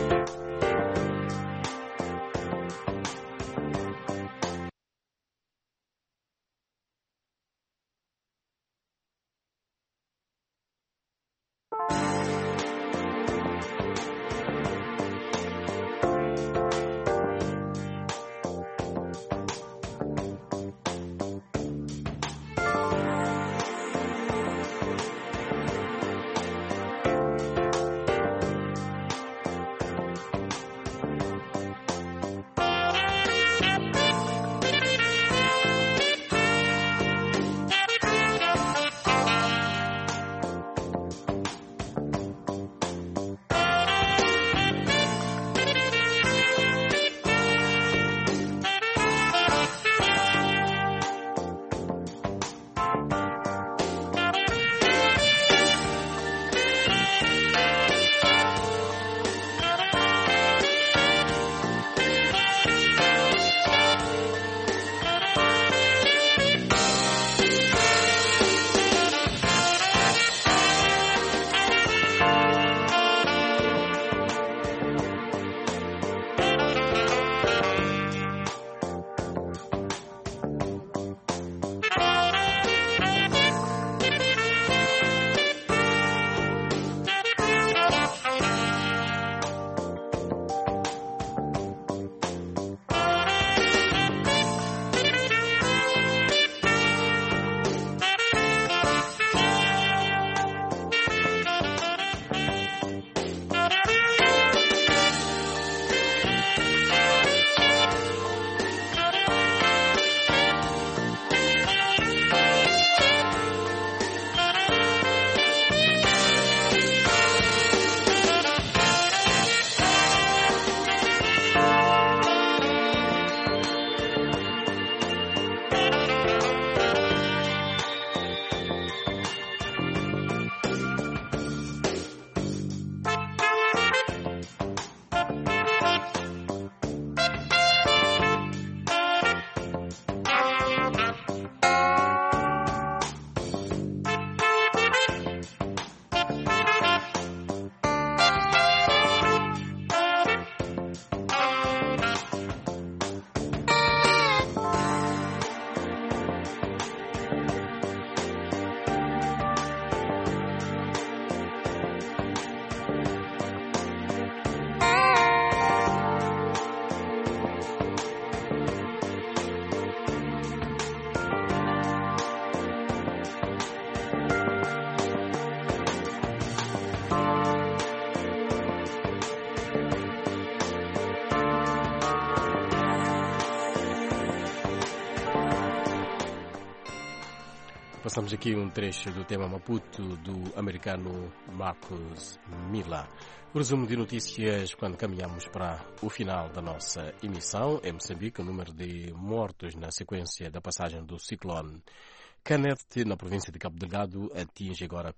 Passamos aqui um trecho do tema Maputo do americano Marcus Miller. O resumo de notícias quando caminhamos para o final da nossa emissão. Em Moçambique, o número de mortos na sequência da passagem do ciclone Kenneth na província de Cabo Delgado atinge agora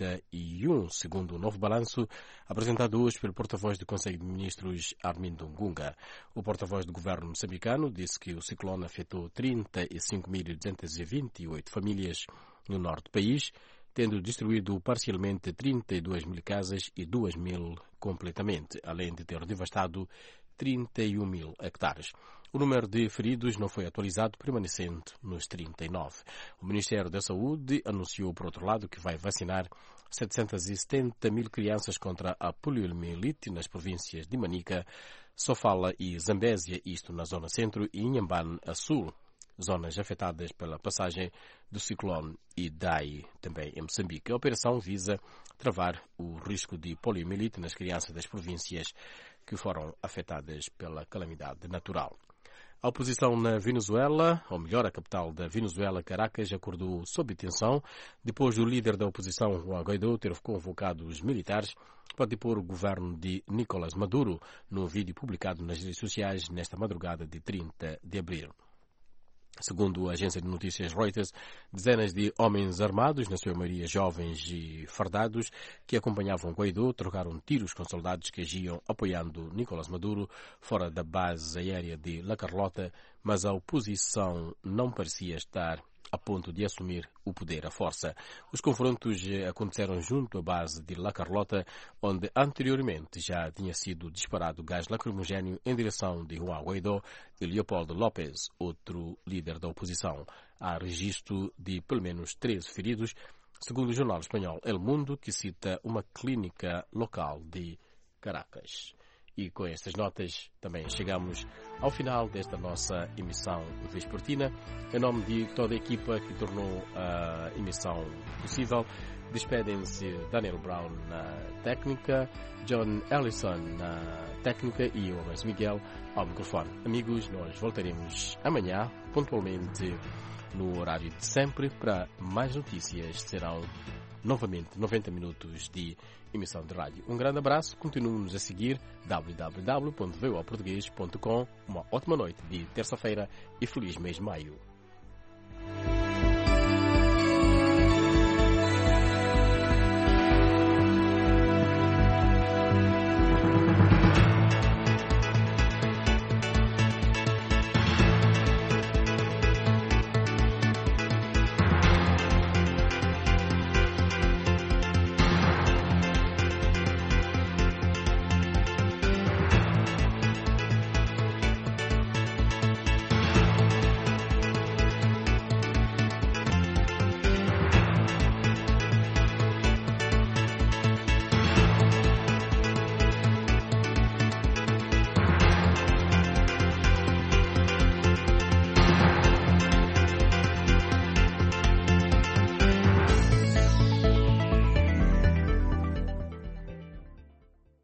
41, segundo o novo balanço apresentado hoje pelo porta-voz do Conselho de Ministros Armindo Ngunga. O porta-voz do governo moçambicano disse que o ciclone afetou 35.228 famílias no norte do país, tendo destruído parcialmente 32 mil casas e 2 mil completamente, além de ter devastado 31 mil hectares. O número de feridos não foi atualizado, permanecendo nos 39. O Ministério da Saúde anunciou, por outro lado, que vai vacinar 770 mil crianças contra a poliomielite nas províncias de Manica, Sofala e Zambésia, isto na zona centro, e Inhambane, a sul, zonas afetadas pela passagem do ciclone Idai, também em Moçambique. A operação visa travar o risco de poliomielite nas crianças das províncias que foram afetadas pela calamidade natural. A oposição na Venezuela, ou melhor, a capital da Venezuela, Caracas, acordou sob tensão depois do líder da oposição, Juan Guaidó, ter convocado os militares para depor o governo de Nicolás Maduro no vídeo publicado nas redes sociais nesta madrugada de 30 de abril. Segundo a agência de notícias Reuters, dezenas de homens armados, na sua maioria jovens e fardados, que acompanhavam Guaidó, trocaram tiros com soldados que agiam apoiando Nicolás Maduro fora da base aérea de La Carlota, mas a oposição não parecia estar a ponto de assumir o poder à força. Os confrontos aconteceram junto à base de La Carlota, onde anteriormente já tinha sido disparado gás lacrimogéneo em direção de Juan Guaidó e Leopoldo López, outro líder da oposição. Há registro de pelo menos 13 feridos, segundo o jornal espanhol El Mundo, que cita uma clínica local de Caracas. E com estas notas também chegamos ao final desta nossa emissão vespertina. Em nome de toda a equipa que tornou a emissão possível, despedem-se Daniel Brown na técnica, John Ellison na técnica e eu, Mas Miguel, ao microfone. Amigos, nós voltaremos amanhã, pontualmente no horário de sempre, para mais notícias. Serão novamente 90 minutos de emissão de rádio. Um grande abraço, continuem-nos a seguir, www.voaportugues.com. Uma ótima noite de terça-feira e feliz mês de maio.